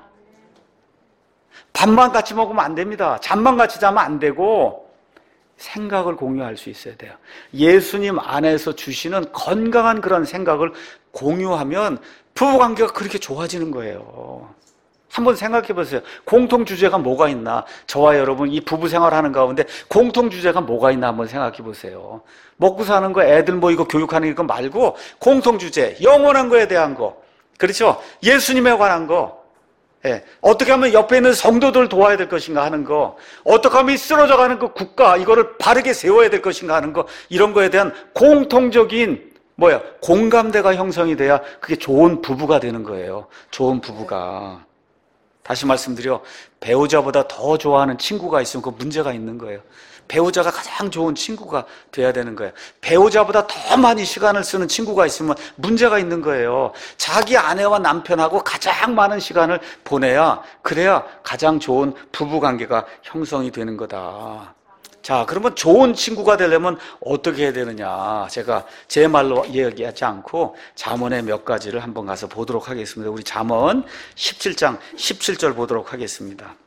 A: 밥만 같이 먹으면 안 됩니다. 잠만 같이 자면 안 되고 생각을 공유할 수 있어야 돼요. 예수님 안에서 주시는 건강한 그런 생각을 공유하면 부부관계가 그렇게 좋아지는 거예요. 한번 생각해 보세요. 공통 주제가 뭐가 있나? 저와 여러분 이 부부 생활하는 가운데 공통 주제가 뭐가 있나 한번 생각해 보세요. 먹고 사는 거, 애들 뭐 이거 교육하는 거 말고 공통 주제, 영원한 거에 대한 거. 그렇죠? 예수님에 관한 거. 예. 어떻게 하면 옆에 있는 성도들 도와야 될 것인가 하는 거, 어떻게 하면 쓰러져 가는 그 국가, 이거를 바르게 세워야 될 것인가 하는 거, 이런 거에 대한 공통적인 뭐야, 공감대가 형성이 돼야 그게 좋은 부부가 되는 거예요. 좋은 부부가. 다시 말씀드려, 배우자보다 더 좋아하는 친구가 있으면 그 문제가 있는 거예요. 배우자가 가장 좋은 친구가 돼야 되는 거예요. 배우자보다 더 많이 시간을 쓰는 친구가 있으면 문제가 있는 거예요. 자기 아내와 남편하고 가장 많은 시간을 보내야, 그래야 가장 좋은 부부관계가 형성이 되는 거다. 자, 그러면 좋은 친구가 되려면 어떻게 해야 되느냐? 제가 제 말로 얘기하지 않고 잠언의 몇 가지를 한번 가서 보도록 하겠습니다. 우리 잠언 십칠 장 십칠 절 보도록 하겠습니다.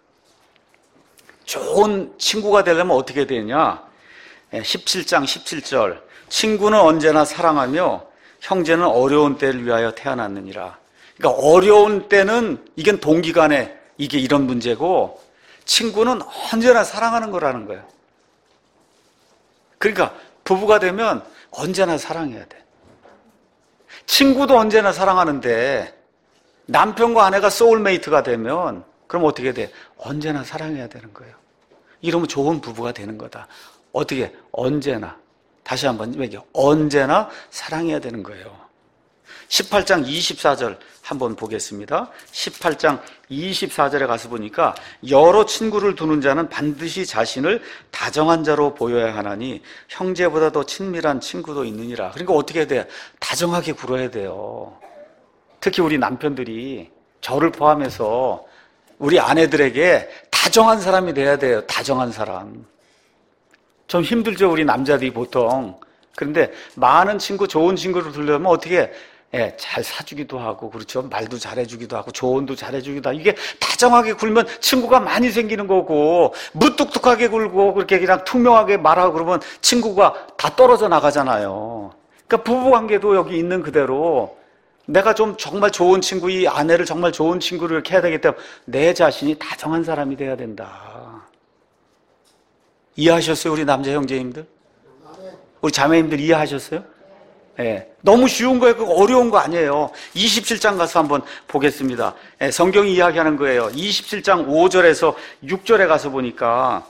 A: 좋은 친구가 되려면 어떻게 되느냐? 십칠 장 십칠 절. 친구는 언제나 사랑하며 형제는 어려운 때를 위하여 태어났느니라. 그러니까 어려운 때는 이건 동기간에 이게 이런 문제고, 친구는 언제나 사랑하는 거라는 거예요. 그러니까 부부가 되면 언제나 사랑해야 돼. 친구도 언제나 사랑하는데 남편과 아내가 소울메이트가 되면 그럼 어떻게 돼? 언제나 사랑해야 되는 거예요. 이러면 좋은 부부가 되는 거다. 어떻게? 언제나. 다시 한번 얘기해요. 언제나 사랑해야 되는 거예요. 십팔 장 이십사 절 한번 보겠습니다. 십팔 장 이십사 절에 가서 보니까 여러 친구를 두는 자는 반드시 자신을 다정한 자로 보여야 하나니 형제보다 더 친밀한 친구도 있느니라. 그러니까 어떻게 해야 돼요? 다정하게 굴어야 돼요. 특히 우리 남편들이 저를 포함해서 우리 아내들에게 다정한 사람이 돼야 돼요. 다정한 사람. 좀 힘들죠, 우리 남자들이 보통. 그런데 많은 친구, 좋은 친구를 두려면 어떻게 해? 예, 잘 사주기도 하고, 그렇죠. 말도 잘해주기도 하고, 조언도 잘해주기도 하고, 이게 다정하게 굴면 친구가 많이 생기는 거고, 무뚝뚝하게 굴고, 그렇게 그냥 투명하게 말하고 그러면 친구가 다 떨어져 나가잖아요. 그러니까 부부관계도 여기 있는 그대로 내가 좀 정말 좋은 친구, 이 아내를 정말 좋은 친구를 이렇게 해야 되기 때문에 내 자신이 다정한 사람이 돼야 된다. 이해하셨어요, 우리 남자 형제님들? 우리 자매님들 이해하셨어요? 예, 너무 쉬운 거예요. 그거 어려운 거 아니에요. 이십칠 장 가서 한번 보겠습니다. 예, 성경이 이야기하는 거예요. 이십칠 장 오 절에서 육 절에 가서 보니까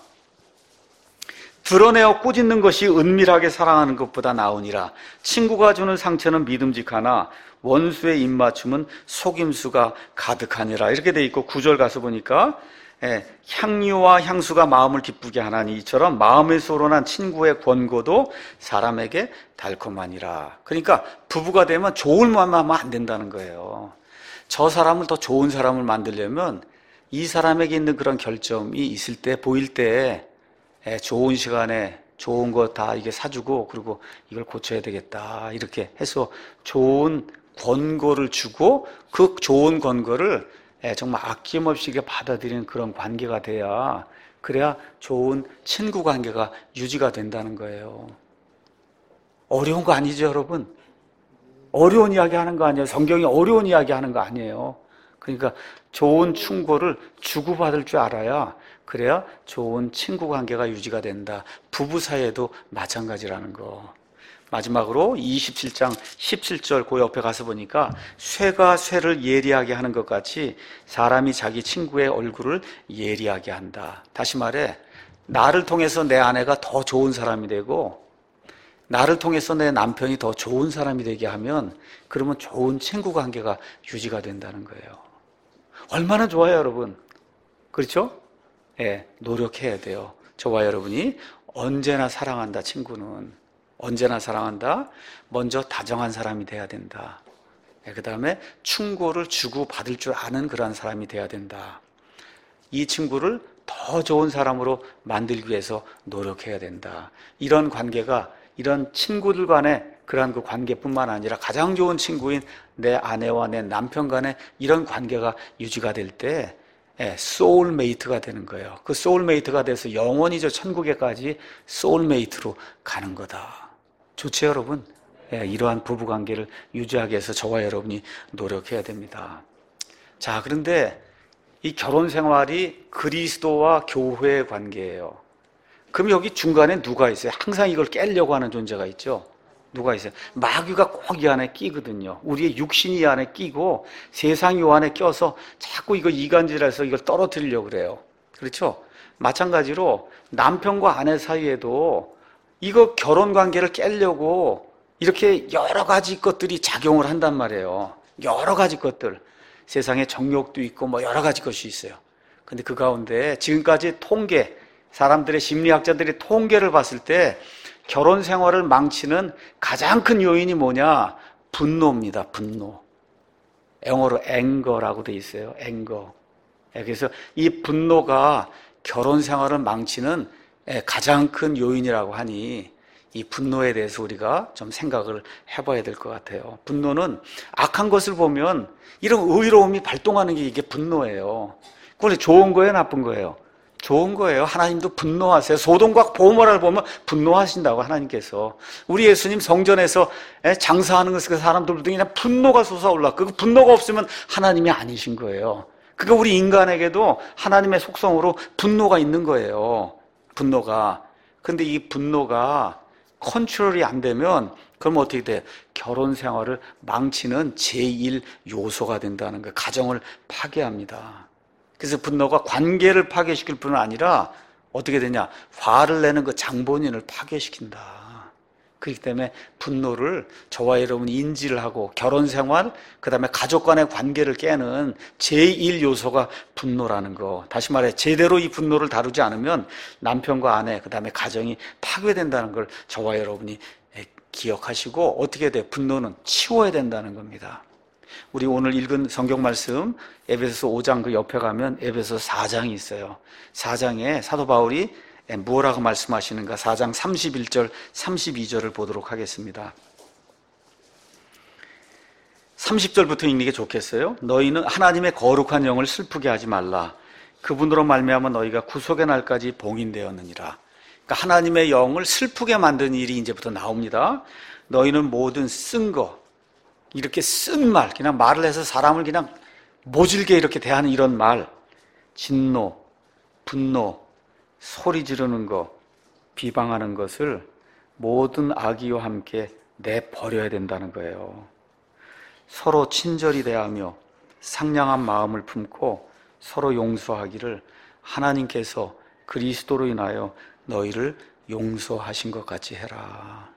A: 드러내어 꾸짖는 것이 은밀하게 사랑하는 것보다 나으니라. 친구가 주는 상처는 믿음직하나 원수의 입맞춤은 속임수가 가득하니라. 이렇게 돼 있고 구 절 가서 보니까 예, 향유와 향수가 마음을 기쁘게 하나니 이처럼 마음에 소원한 친구의 권고도 사람에게 달콤하니라. 그러니까 부부가 되면 좋은 마음만 하면 안 된다는 거예요. 저 사람을 더 좋은 사람을 만들려면 이 사람에게 있는 그런 결점이 있을 때, 보일 때 예, 좋은 시간에 좋은 거 다 이게 사주고, 그리고 이걸 고쳐야 되겠다 이렇게 해서 좋은 권고를 주고, 그 좋은 권고를 예, 정말 아낌없이 받아들이는 그런 관계가 돼야, 그래야 좋은 친구 관계가 유지가 된다는 거예요. 어려운 거 아니죠, 여러분? 어려운 이야기 하는 거 아니에요. 성경이 어려운 이야기 하는 거 아니에요. 그러니까 좋은 충고를 주고받을 줄 알아야, 그래야 좋은 친구 관계가 유지가 된다. 부부 사이에도 마찬가지라는 거. 마지막으로 이십칠 장 십칠 절 그 옆에 가서 보니까 쇠가 쇠를 예리하게 하는 것 같이 사람이 자기 친구의 얼굴을 예리하게 한다. 다시 말해, 나를 통해서 내 아내가 더 좋은 사람이 되고 나를 통해서 내 남편이 더 좋은 사람이 되게 하면, 그러면 좋은 친구 관계가 유지가 된다는 거예요. 얼마나 좋아요, 여러분. 그렇죠? 예, 노력해야 돼요. 저와 여러분이 언제나 사랑한다, 친구는. 언제나 사랑한다. 먼저 다정한 사람이 돼야 된다. 그 다음에 충고를 주고 받을 줄 아는 그러한 사람이 돼야 된다. 이 친구를 더 좋은 사람으로 만들기 위해서 노력해야 된다. 이런 관계가, 이런 친구들 간의 그러한 그 관계뿐만 아니라 가장 좋은 친구인 내 아내와 내 남편 간의 이런 관계가 유지가 될 때 소울메이트가 되는 거예요. 그 소울메이트가 돼서 영원히 저 천국에까지 소울메이트로 가는 거다. 좋죠, 여러분? 예, 이러한 부부관계를 유지하기 위해서 저와 여러분이 노력해야 됩니다. 자, 그런데 이 결혼 생활이 그리스도와 교회의 관계예요. 그럼 여기 중간에 누가 있어요? 항상 이걸 깨려고 하는 존재가 있죠. 누가 있어요? 마귀가 꼭 이 안에 끼거든요. 우리의 육신이 이 안에 끼고 세상이 이 안에 껴서 자꾸 이거 이간질해서 이걸 떨어뜨리려고 그래요. 그렇죠? 마찬가지로 남편과 아내 사이에도 이거 결혼 관계를 깨려고 이렇게 여러 가지 것들이 작용을 한단 말이에요. 여러 가지 것들. 세상에 정욕도 있고 뭐 여러 가지 것이 있어요. 근데 그 가운데 지금까지 통계, 사람들의 심리학자들이 통계를 봤을 때 결혼 생활을 망치는 가장 큰 요인이 뭐냐? 분노입니다. 분노. 영어로 앵거라고 돼 있어요. 앵거. 그래서 이 분노가 결혼 생활을 망치는 가장 큰 요인이라고 하니 이 분노에 대해서 우리가 좀 생각을 해봐야 될 것 같아요. 분노는 악한 것을 보면 이런 의로움이 발동하는 게 이게 분노예요. 그건 좋은 거예요? 나쁜 거예요? 좋은 거예요. 하나님도 분노하세요. 소돔과 고모라를 보면 분노하신다고 하나님께서. 우리 예수님 성전에서 장사하는 것을 사람들 그냥 분노가 솟아올라. 그 분노가 없으면 하나님이 아니신 거예요. 그러니까 우리 인간에게도 하나님의 속성으로 분노가 있는 거예요. 분노가. 근데 이 분노가 컨트롤이 안 되면 그럼 어떻게 돼요? 결혼 생활을 망치는 제일 요소가 된다는 거예요. 가정을 파괴합니다. 그래서 분노가 관계를 파괴시킬 뿐 아니라 어떻게 되냐? 화를 내는 그 장본인을 파괴시킨다. 그렇기 때문에 분노를 저와 여러분이 인지를 하고 결혼 생활, 그 다음에 가족 간의 관계를 깨는 제일 요소가 분노라는 거. 다시 말해 제대로 이 분노를 다루지 않으면 남편과 아내, 그 다음에 가정이 파괴된다는 걸 저와 여러분이 기억하시고 어떻게 돼? 분노는 치워야 된다는 겁니다. 우리 오늘 읽은 성경 말씀 에베소서 오 장 그 옆에 가면 에베소서 사 장이 있어요. 사 장에 사도 바울이 뭐라고 말씀하시는가? 사 장 삼십일 절 삼십이 절을 보도록 하겠습니다. 삼십 절부터 읽는 게 좋겠어요. 너희는 하나님의 거룩한 영을 슬프게 하지 말라. 그분으로 말미암아 너희가 구속의 날까지 봉인되었느니라. 그러니까 하나님의 영을 슬프게 만드는 일이 이제부터 나옵니다. 너희는 모든 쓴 거, 이렇게 쓴 말, 그냥 말을 해서 사람을 그냥 모질게 이렇게 대하는 이런 말, 진노, 분노, 소리 지르는 거, 비방하는 것을 모든 악의와 함께 내버려야 된다는 거예요. 서로 친절히 대하며 상냥한 마음을 품고 서로 용서하기를 하나님께서 그리스도로 인하여 너희를 용서하신 것 같이 해라.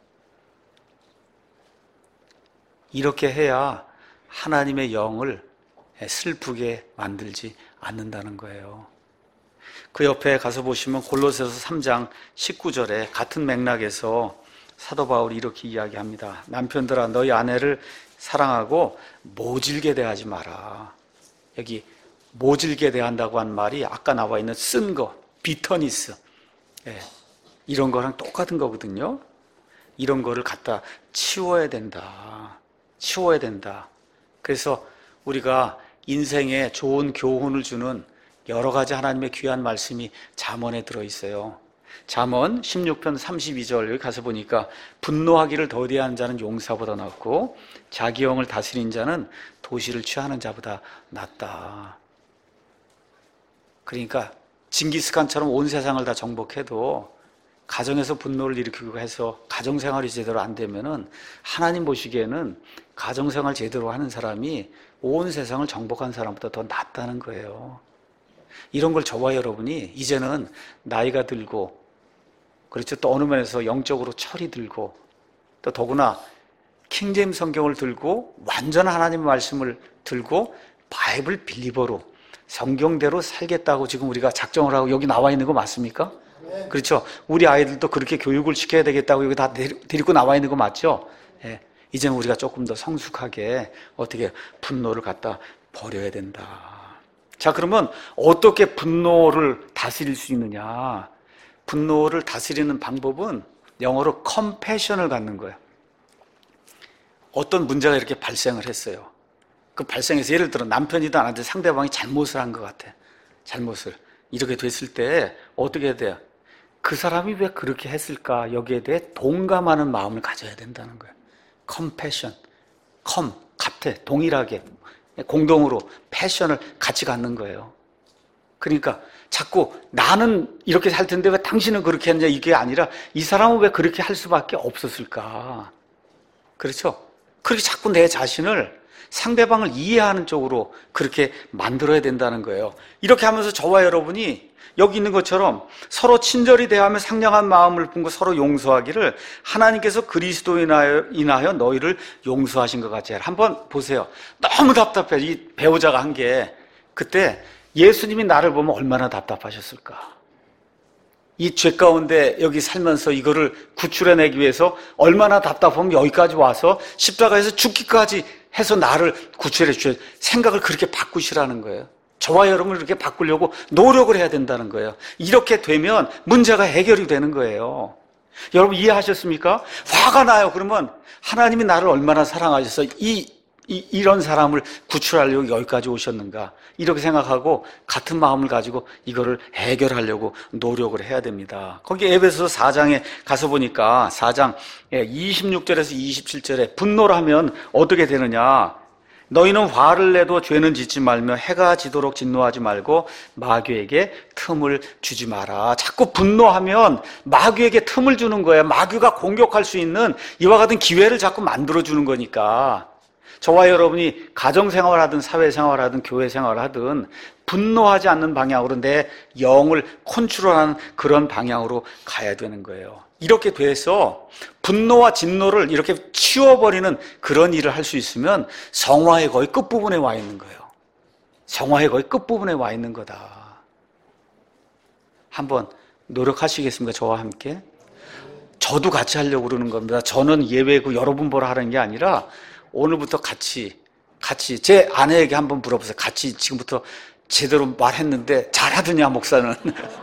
A: 이렇게 해야 하나님의 영을 슬프게 만들지 않는다는 거예요. 그 옆에 가서 보시면 골로새서 삼 장 십구 절에 같은 맥락에서 사도 바울이 이렇게 이야기합니다. 남편들아 너희 아내를 사랑하고 모질게 대하지 마라. 여기 모질게 대한다고 한 말이 아까 나와 있는 쓴 거, 비터니스, 예, 이런 거랑 똑같은 거거든요. 이런 거를 갖다 치워야 된다. 치워야 된다. 그래서 우리가 인생에 좋은 교훈을 주는 여러 가지 하나님의 귀한 말씀이 잠언에 들어있어요. 잠언 십육 편 삼십이 절 여기 가서 보니까 분노하기를 더디한 자는 용사보다 낫고 자기 영을 다스린 자는 도시를 취하는 자보다 낫다. 그러니까 징기스칸처럼 온 세상을 다 정복해도 가정에서 분노를 일으키고 해서 가정생활이 제대로 안 되면은 하나님 보시기에는 가정생활 제대로 하는 사람이 온 세상을 정복한 사람보다 더 낫다는 거예요. 이런 걸 저와 여러분이 이제는 나이가 들고, 그렇죠, 또 어느 면에서 영적으로 철이 들고, 또 더구나 킹제임스 성경을 들고 완전한 하나님의 말씀을 들고 바이블 빌리버로 성경대로 살겠다고 지금 우리가 작정을 하고 여기 나와 있는 거 맞습니까? 네. 그렇죠. 우리 아이들도 그렇게 교육을 시켜야 되겠다고 여기 다 데리고 나와 있는 거 맞죠? 예. 이제는 우리가 조금 더 성숙하게 어떻게 분노를 갖다 버려야 된다. 자, 그러면 어떻게 분노를 다스릴 수 있느냐? 분노를 다스리는 방법은 영어로 컴패션을 갖는 거예요. 어떤 문제가 이렇게 발생을 했어요. 그 발생해서 예를 들어 남편이든 아내든 상대방이 잘못을 한 것 같아. 잘못을. 이렇게 됐을 때 어떻게 해야 돼요? 그 사람이 왜 그렇게 했을까? 여기에 대해 동감하는 마음을 가져야 된다는 거예요. 컴패션. 컴, 같아. 동일하게. 공동으로 패션을 같이 갖는 거예요. 그러니까 자꾸 나는 이렇게 살 텐데 왜 당신은 그렇게 했냐, 이게 아니라 이 사람은 왜 그렇게 할 수밖에 없었을까? 그렇죠? 그렇게 자꾸 내 자신을 상대방을 이해하는 쪽으로 그렇게 만들어야 된다는 거예요. 이렇게 하면서 저와 여러분이 여기 있는 것처럼 서로 친절히 대하며 상냥한 마음을 품고 서로 용서하기를 하나님께서 그리스도로 인하여 너희를 용서하신 것 같이 해라. 한번 보세요. 너무 답답해. 이 배우자가 한 게, 그때 예수님이 나를 보면 얼마나 답답하셨을까. 이 죄 가운데 여기 살면서 이거를 구출해내기 위해서 얼마나 답답하면 여기까지 와서 십자가에서 죽기까지 해서 나를 구출해 주셔야, 생각을 그렇게 바꾸시라는 거예요. 저와 여러분을 이렇게 바꾸려고 노력을 해야 된다는 거예요. 이렇게 되면 문제가 해결이 되는 거예요. 여러분 이해하셨습니까? 화가 나요. 그러면 하나님이 나를 얼마나 사랑하셔서 이, 이, 이런 사람을 구출하려고 여기까지 오셨는가, 이렇게 생각하고 같은 마음을 가지고 이거를 해결하려고 노력을 해야 됩니다. 거기 에베소서 사 장에 가서 보니까 사 장 이십육 절에서 이십칠 절에 분노를 하면 어떻게 되느냐, 너희는 화를 내도 죄는 짓지 말며 해가 지도록 진노하지 말고 마귀에게 틈을 주지 마라. 자꾸 분노하면 마귀에게 틈을 주는 거예요. 마귀가 공격할 수 있는 이와 같은 기회를 자꾸 만들어주는 거니까 저와 여러분이 가정생활하든 사회생활하든 교회생활하든 분노하지 않는 방향으로 내 영을 컨트롤하는 그런 방향으로 가야 되는 거예요. 이렇게 돼서 분노와 진노를 이렇게 치워버리는 그런 일을 할 수 있으면 성화의 거의 끝부분에 와 있는 거예요. 성화의 거의 끝부분에 와 있는 거다. 한번 노력하시겠습니까? 저와 함께. 저도 같이 하려고 그러는 겁니다. 저는 예외고 여러분 보라 하는 게 아니라 오늘부터 같이 같이 제 아내에게 한번 물어보세요. 같이 지금부터 제대로 말했는데 잘하더냐 목사는.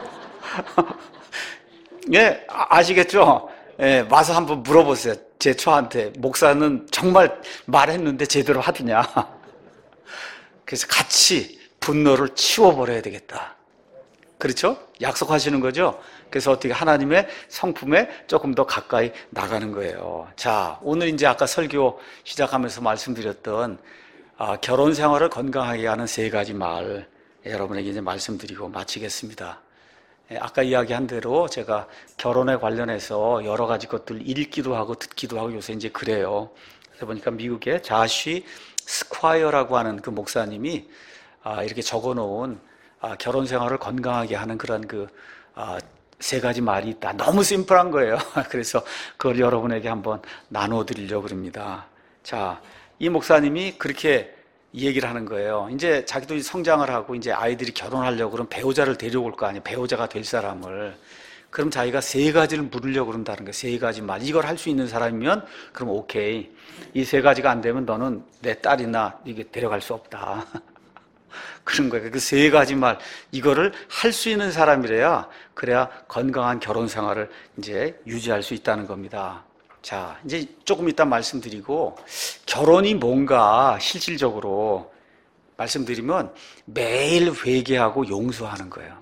A: 예, 아시겠죠? 예, 와서 한번 물어보세요. 제 처한테 목사는 정말 말했는데 제대로 하더냐. 그래서 같이 분노를 치워버려야 되겠다. 그렇죠? 약속하시는 거죠? 그래서 어떻게 하나님의 성품에 조금 더 가까이 나가는 거예요. 자, 오늘 이제 아까 설교 시작하면서 말씀드렸던 아, 결혼 생활을 건강하게 하는 세 가지 말, 여러분에게 이제 말씀드리고 마치겠습니다. 아까 이야기한 대로 제가 결혼에 관련해서 여러 가지 것들 읽기도 하고 듣기도 하고 요새 이제 그래요. 그래서 보니까 미국의 자시 스콰이어라고 하는 그 목사님이 아, 이렇게 적어놓은 아, 결혼 생활을 건강하게 하는 그런 그 아, 세 가지 말이 있다. 너무 심플한 거예요. 그래서 그걸 여러분에게 한번 나눠드리려고 합니다. 자, 이 목사님이 그렇게 얘기를 하는 거예요. 이제 자기도 성장을 하고 이제 아이들이 결혼하려고 그러면 배우자를 데려올 거 아니에요. 배우자가 될 사람을. 그럼 자기가 세 가지를 물으려고 그런다는 거예요. 세 가지 말. 이걸 할 수 있는 사람이면 그럼 오케이. 이 세 가지가 안 되면 너는 내 딸이나 이게 데려갈 수 없다. 그런 거예요. 그 세 가지 말, 이거를 할 수 있는 사람이래야, 그래야 건강한 결혼 생활을 이제 유지할 수 있다는 겁니다. 자, 이제 조금 이따 말씀드리고, 결혼이 뭔가 실질적으로 말씀드리면 매일 회개하고 용서하는 거예요.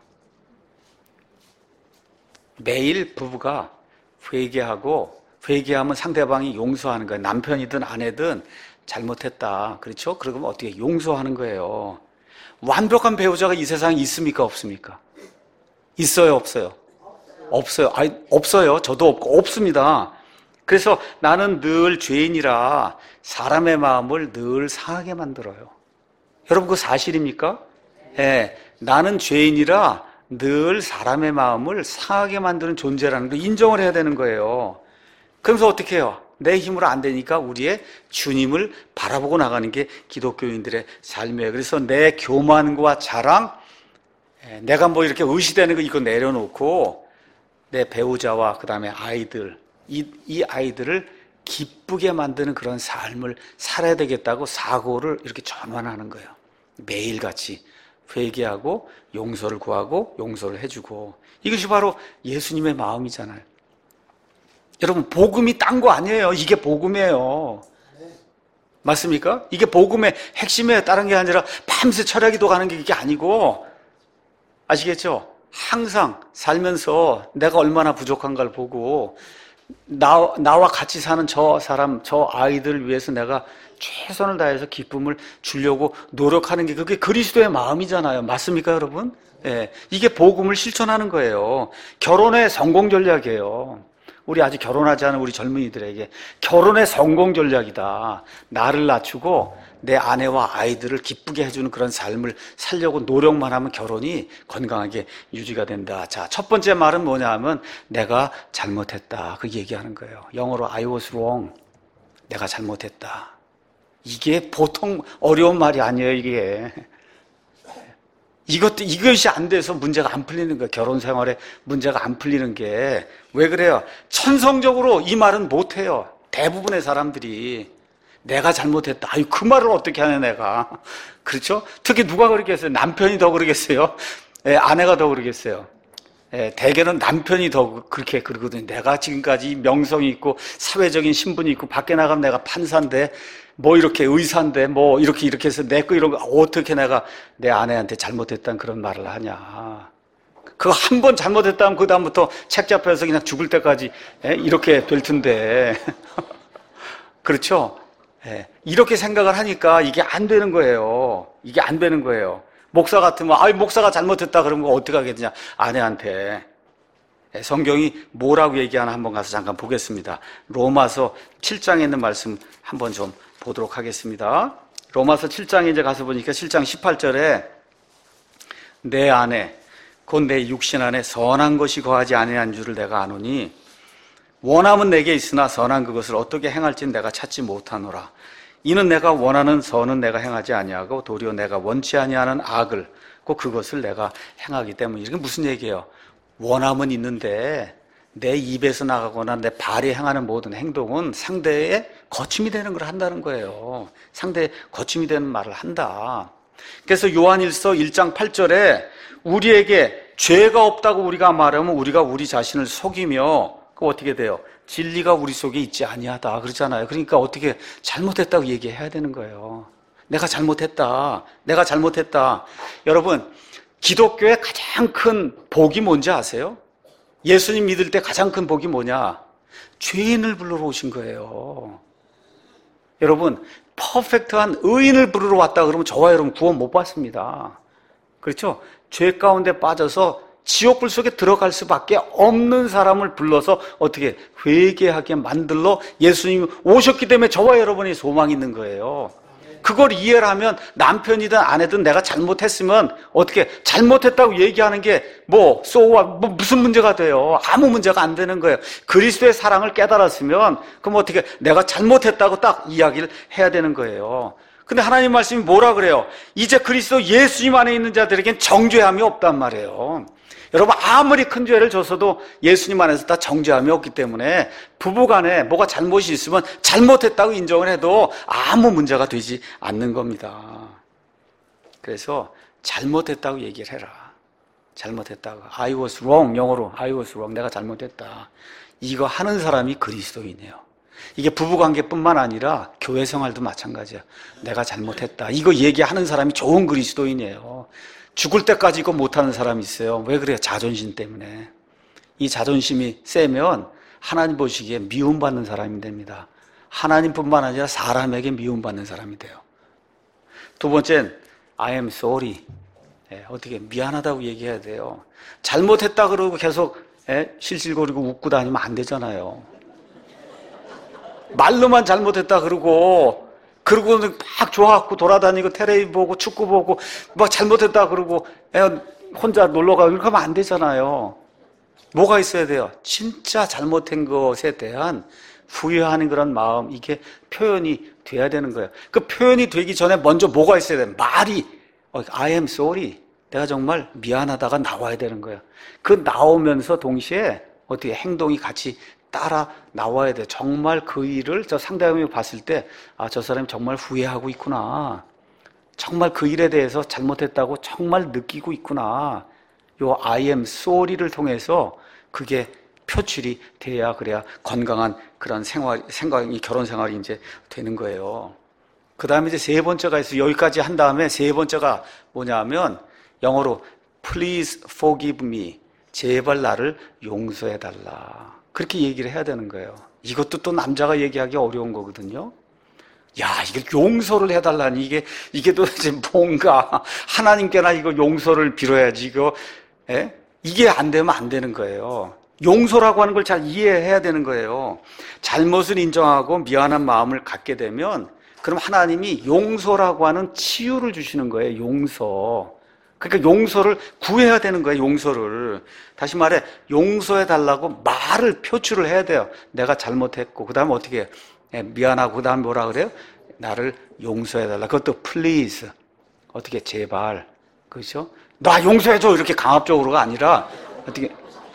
A: 매일 부부가 회개하고, 회개하면 상대방이 용서하는 거예요. 남편이든 아내든 잘못했다. 그렇죠? 그러면 어떻게 용서하는 거예요. 완벽한 배우자가 이 세상에 있습니까? 없습니까? 있어요? 없어요? 없어요. 아니, 없어요. 저도 없고, 없습니다. 그래서 나는 늘 죄인이라 사람의 마음을 늘 상하게 만들어요. 여러분, 그거 사실입니까? 예, 나는 죄인이라 늘 사람의 마음을 상하게 만드는 존재라는 걸 인정을 해야 되는 거예요. 그러면서 어떻게 해요? 내 힘으로 안 되니까 우리의 주님을 바라보고 나가는 게 기독교인들의 삶이에요. 그래서 내 교만과 자랑, 내가 뭐 이렇게 의시되는 거 이거 내려놓고 내 배우자와 그 다음에 아이들, 이, 이 아이들을 기쁘게 만드는 그런 삶을 살아야 되겠다고 사고를 이렇게 전환하는 거예요. 매일같이 회개하고 용서를 구하고 용서를 해주고, 이것이 바로 예수님의 마음이잖아요. 여러분, 복음이 딴 거 아니에요. 이게 복음이에요. 맞습니까? 이게 복음의 핵심이에요. 다른 게 아니라 밤새 철야기도 가는 게 이게 아니고, 아시겠죠? 항상 살면서 내가 얼마나 부족한가를 보고 나, 나와 같이 사는 저 사람, 저 아이들을 위해서 내가 최선을 다해서 기쁨을 주려고 노력하는 게 그게 그리스도의 마음이잖아요. 맞습니까, 여러분? 예, 이게 복음을 실천하는 거예요. 결혼의 성공 전략이에요. 우리 아직 결혼하지 않은 우리 젊은이들에게 결혼의 성공 전략이다. 나를 낮추고 내 아내와 아이들을 기쁘게 해주는 그런 삶을 살려고 노력만 하면 결혼이 건강하게 유지가 된다. 자, 첫 번째 말은 뭐냐 하면 내가 잘못했다. 그 얘기하는 거예요. 영어로 I was wrong. 내가 잘못했다. 이게 보통 어려운 말이 아니에요, 이게. 이것도, 이것이 안 돼서 문제가 안 풀리는 거예요. 결혼 생활에 문제가 안 풀리는 게. 왜 그래요? 천성적으로 이 말은 못 해요. 대부분의 사람들이. 내가 잘못했다. 아유, 그 말을 어떻게 하냐, 내가. 그렇죠? 특히 누가 그러겠어요? 남편이 더 그러겠어요? 예, 아내가 더 그러겠어요? 예, 대개는 남편이 더 그렇게 그러거든요. 내가 지금까지 명성이 있고 사회적인 신분이 있고 밖에 나가면 내가 판사인데 뭐 이렇게 의사인데 뭐 이렇게 이렇게 해서 내 거 이런 거 어떻게 내가 내 아내한테 잘못했다는 그런 말을 하냐. 그거 한 번 잘못했다면 그 다음부터 책 잡혀서 그냥 죽을 때까지 예, 이렇게 될 텐데. 그렇죠? 예, 이렇게 생각을 하니까 이게 안 되는 거예요. 이게 안 되는 거예요. 목사 같으면 아이 목사가 잘못했다 그러면 어떻게 하겠냐 아내한테. 예, 성경이 뭐라고 얘기하나 한번 가서 잠깐 보겠습니다. 로마서 칠 장에 있는 말씀 한번 좀 보도록 하겠습니다. 로마서 칠 장에 이제 가서 보니까 칠 장 십팔 절에 내 안에 곧 내 육신 안에 선한 것이 거하지 아니한 줄을 내가 아노니 원함은 내게 있으나 선한 그것을 어떻게 행할지는 내가 찾지 못하노라. 이는 내가 원하는 선은 내가 행하지 아니하고 도리어 내가 원치 아니하는 악을 곧 그것을 내가 행하기 때문에. 이게 무슨 얘기예요? 원함은 있는데 내 입에서 나가거나 내 발이 행하는 모든 행동은 상대의 거침이 되는 걸 한다는 거예요. 상대의 거침이 되는 말을 한다. 그래서 요한일서 일 장 팔 절에 우리에게 죄가 없다고 우리가 말하면 우리가 우리 자신을 속이며 그 어떻게 돼요? 진리가 우리 속에 있지 아니하다 그러잖아요. 그러니까 어떻게 잘못했다고 얘기해야 되는 거예요. 내가 잘못했다. 내가 잘못했다. 여러분, 기독교의 가장 큰 복이 뭔지 아세요? 예수님 믿을 때 가장 큰 복이 뭐냐? 죄인을 부르러 오신 거예요. 여러분, 퍼펙트한 의인을 부르러 왔다 그러면 저와 여러분 구원 못 받습니다. 그렇죠? 죄 가운데 빠져서 지옥불 속에 들어갈 수밖에 없는 사람을 불러서 어떻게 회개하게 만들러 예수님이 오셨기 때문에 저와 여러분이 소망이 있는 거예요. 그걸 이해를 하면 남편이든 아내든 내가 잘못했으면 어떻게 잘못했다고 얘기하는 게 뭐 쏘와 뭐 무슨 문제가 돼요? 아무 문제가 안 되는 거예요. 그리스도의 사랑을 깨달았으면 그럼 어떻게 내가 잘못했다고 딱 이야기를 해야 되는 거예요. 근데 하나님 말씀이 뭐라 그래요? 이제 그리스도 예수님 안에 있는 자들에겐 정죄함이 없단 말이에요. 여러분, 아무리 큰 죄를 졌어도 예수님 안에서 다 정죄함이 없기 때문에 부부간에 뭐가 잘못이 있으면 잘못했다고 인정을 해도 아무 문제가 되지 않는 겁니다. 그래서 잘못했다고 얘기를 해라. 잘못했다고. I was wrong. 영어로 I was wrong. 내가 잘못했다. 이거 하는 사람이 그리스도인이에요. 이게 부부관계뿐만 아니라 교회 생활도 마찬가지야. 내가 잘못했다. 이거 얘기하는 사람이 좋은 그리스도인이에요. 죽을 때까지 이거 못하는 사람이 있어요. 왜 그래요? 자존심 때문에. 이 자존심이 세면 하나님 보시기에 미움받는 사람이 됩니다. 하나님뿐만 아니라 사람에게 미움받는 사람이 돼요. 두 번째는 I am sorry. 예, 어떻게 미안하다고 얘기해야 돼요. 잘못했다 그러고 계속 예, 실실거리고 웃고 다니면 안 되잖아요. 말로만 잘못했다 그러고 그러고는 막 좋아갖고 돌아다니고 텔레비 보고 축구 보고 막 잘못했다 그러고 혼자 놀러가고 이렇게 하면 안 되잖아요. 뭐가 있어야 돼요? 진짜 잘못한 것에 대한 후회하는 그런 마음, 이게 표현이 돼야 되는 거예요. 그 표현이 되기 전에 먼저 뭐가 있어야 돼요? 말이 I am sorry. 내가 정말 미안하다가 나와야 되는 거예요. 그 나오면서 동시에 어떻게 행동이 같이 따라 나와야 돼. 정말 그 일을 저 상대방이 봤을 때, 아, 저 사람이 정말 후회하고 있구나. 정말 그 일에 대해서 잘못했다고 정말 느끼고 있구나. 요 I am sorry를 통해서 그게 표출이 돼야 그래야 건강한 그런 생활, 생각이, 결혼 생활이 이제 되는 거예요. 그 다음에 이제 세 번째가 있어요. 여기까지 한 다음에 세 번째가 뭐냐 하면 영어로 Please forgive me. 제발 나를 용서해달라. 그렇게 얘기를 해야 되는 거예요. 이것도 또 남자가 얘기하기 어려운 거거든요. 야, 이게 용서를 해달라니, 이게, 이게 도대체 뭔가, 하나님께나 이거 용서를 빌어야지, 이거, 예? 이게 안 되면 안 되는 거예요. 용서라고 하는 걸 잘 이해해야 되는 거예요. 잘못을 인정하고 미안한 마음을 갖게 되면, 그럼 하나님이 용서라고 하는 치유를 주시는 거예요, 용서. 그러니까 용서를 구해야 되는 거예요, 용서를. 다시 말해, 용서해달라고 말을 표출을 해야 돼요. 내가 잘못했고, 그 다음에 어떻게 해요? 예, 미안하고, 그 다음에 뭐라 그래요? 나를 용서해달라. 그것도 please. 어떻게, 제발. 그렇죠? 나 용서해줘. 이렇게 강압적으로가 아니라, 어떻게,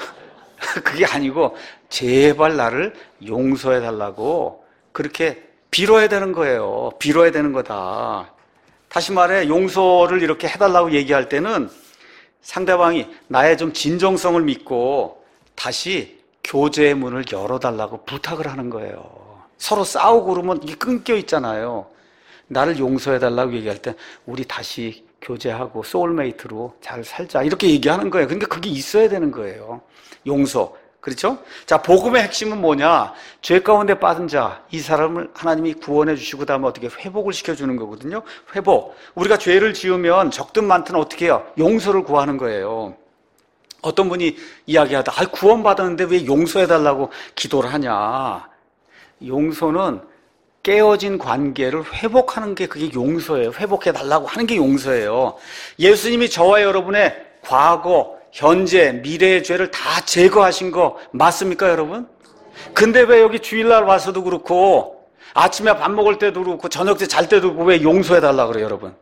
A: 그게 아니고, 제발 나를 용서해달라고, 그렇게 빌어야 되는 거예요. 빌어야 되는 거다. 다시 말해, 용서를 이렇게 해달라고 얘기할 때는 상대방이 나의 좀 진정성을 믿고 다시 교제의 문을 열어달라고 부탁을 하는 거예요. 서로 싸우고 그러면 이게 끊겨 있잖아요. 나를 용서해달라고 얘기할 때 우리 다시 교제하고 소울메이트로 잘 살자 이렇게 얘기하는 거예요. 그러니까 그게 있어야 되는 거예요. 용서. 그렇죠? 자, 복음의 핵심은 뭐냐? 죄 가운데 빠진 자, 이 사람을 하나님이 구원해 주시고 그다음에 어떻게 회복을 시켜주는 거거든요. 회복. 우리가 죄를 지으면 적든 많든 어떻게 해요? 용서를 구하는 거예요. 어떤 분이 이야기하다, 아, 구원받았는데 왜 용서해달라고 기도를 하냐? 용서는 깨어진 관계를 회복하는 게 그게 용서예요. 회복해달라고 하는 게 용서예요. 예수님이 저와 여러분의 과거, 현재, 미래의 죄를 다 제거하신 거 맞습니까, 여러분? 근데 왜 여기 주일날 와서도 그렇고 아침에 밥 먹을 때도 그렇고 저녁 때 잘 때도 그렇고 왜 용서해달라 그래요, 여러분?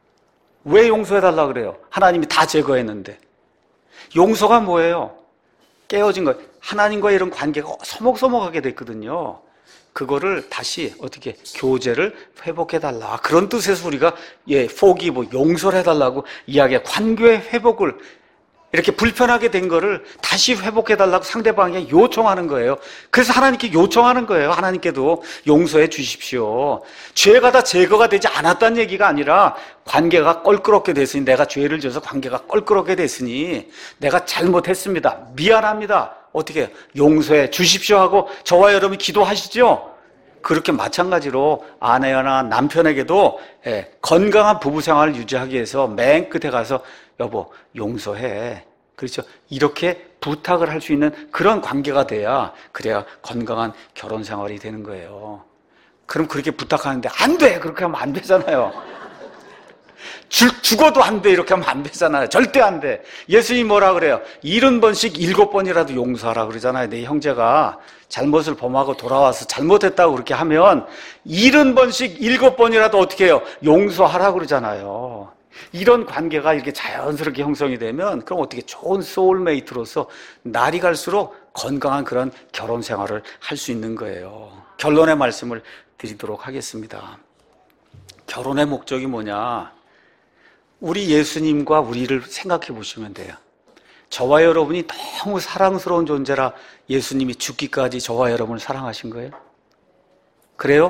A: 왜 용서해달라 그래요? 하나님이 다 제거했는데. 용서가 뭐예요? 깨어진 거. 하나님과 이런 관계가 서먹서먹하게 됐거든요. 그거를 다시 어떻게 교제를 회복해달라. 그런 뜻에서 우리가 예, 포기, 뭐 용서를 해달라고 이야기해. 관계의 회복을 이렇게 불편하게 된 거를 다시 회복해달라고 상대방에게 요청하는 거예요. 그래서 하나님께 요청하는 거예요. 하나님께도 용서해 주십시오. 죄가 다 제거가 되지 않았다는 얘기가 아니라 관계가 껄끄럽게 됐으니, 내가 죄를 지어서 관계가 껄끄럽게 됐으니 내가 잘못했습니다. 미안합니다. 어떻게 용서해 주십시오 하고 저와 여러분이 기도하시죠? 그렇게 마찬가지로 아내나 남편에게도 예, 건강한 부부 생활을 유지하기 위해서 맨 끝에 가서 여보 용서해. 그렇죠? 이렇게 부탁을 할 수 있는 그런 관계가 돼야, 그래야 건강한 결혼 생활이 되는 거예요. 그럼 그렇게 부탁하는데 안 돼! 그렇게 하면 안 되잖아요. 죽, 죽어도 안 돼! 이렇게 하면 안 되잖아요. 절대 안 돼. 예수님이 뭐라 그래요? 일흔 번씩 일곱 번이라도 용서하라 그러잖아요. 내 형제가 잘못을 범하고 돌아와서 잘못했다고 그렇게 하면 일흔 번씩 일곱 번이라도 어떻게 해요? 용서하라 그러잖아요. 이런 관계가 이렇게 자연스럽게 형성이 되면 그럼 어떻게 좋은 소울메이트로서 날이 갈수록 건강한 그런 결혼 생활을 할 수 있는 거예요. 결론의 말씀을 드리도록 하겠습니다. 결혼의 목적이 뭐냐? 우리 예수님과 우리를 생각해 보시면 돼요. 저와 여러분이 너무 사랑스러운 존재라 예수님이 죽기까지 저와 여러분을 사랑하신 거예요? 그래요?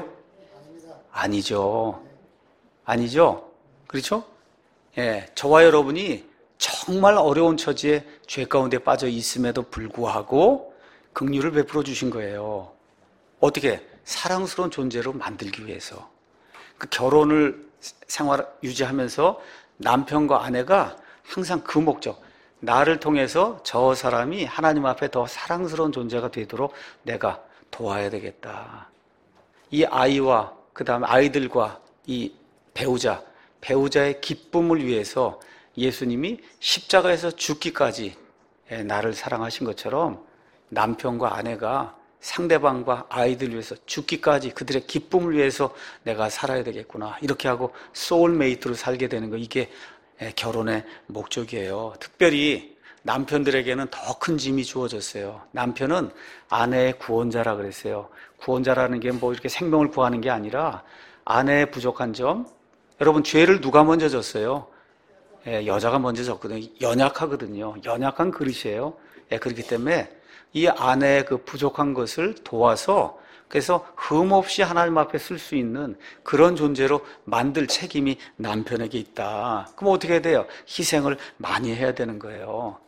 A: 아니죠. 아니죠? 그렇죠? 예, 저와 여러분이 정말 어려운 처지에 죄 가운데 빠져 있음에도 불구하고 긍휼을 베풀어 주신 거예요. 어떻게? 사랑스러운 존재로 만들기 위해서. 그 결혼을 생활 유지하면서 남편과 아내가 항상 그 목적, 나를 통해서 저 사람이 하나님 앞에 더 사랑스러운 존재가 되도록 내가 도와야 되겠다. 이 아이와 그 다음에 아이들과 이 배우자, 배우자의 기쁨을 위해서 예수님이 십자가에서 죽기까지 나를 사랑하신 것처럼 남편과 아내가 상대방과 아이들 위해서 죽기까지 그들의 기쁨을 위해서 내가 살아야 되겠구나. 이렇게 하고 소울메이트로 살게 되는 거, 이게 결혼의 목적이에요. 특별히 남편들에게는 더 큰 짐이 주어졌어요. 남편은 아내의 구원자라 그랬어요. 구원자라는 게 뭐 이렇게 생명을 구하는 게 아니라 아내의 부족한 점, 여러분 죄를 누가 먼저 졌어요? 예, 여자가 먼저 졌거든요. 연약하거든요. 연약한 그릇이에요. 예, 그렇기 때문에 이 아내의 그 부족한 것을 도와서 그래서 흠없이 하나님 앞에 쓸 수 있는 그런 존재로 만들 책임이 남편에게 있다. 그럼 어떻게 해야 돼요? 희생을 많이 해야 되는 거예요.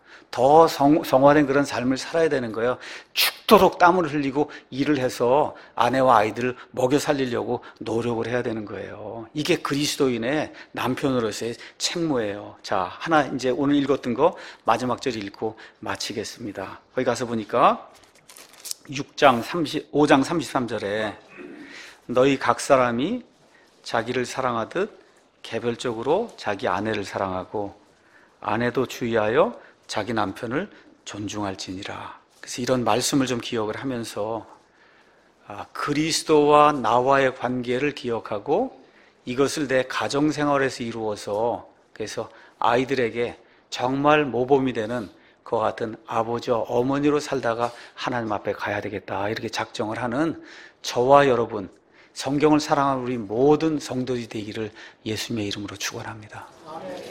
A: 더 성, 성화된 그런 삶을 살아야 되는 거예요. 죽도록 땀을 흘리고 일을 해서 아내와 아이들을 먹여 살리려고 노력을 해야 되는 거예요. 이게 그리스도인의 남편으로서의 책무예요. 자, 하나 이제 오늘 읽었던 거 마지막 절 읽고 마치겠습니다. 거기 가서 보니까 육 장 삼십, 오 장 삼십삼 절에 너희 각 사람이 자기를 사랑하듯 개별적으로 자기 아내를 사랑하고 아내도 주의하여 자기 남편을 존중할지니라. 그래서 이런 말씀을 좀 기억을 하면서 아, 그리스도와 나와의 관계를 기억하고 이것을 내 가정생활에서 이루어서 그래서 아이들에게 정말 모범이 되는 그와 같은 아버지와 어머니로 살다가 하나님 앞에 가야 되겠다 이렇게 작정을 하는 저와 여러분, 성경을 사랑하는 우리 모든 성도들이 되기를 예수님의 이름으로 축원합니다.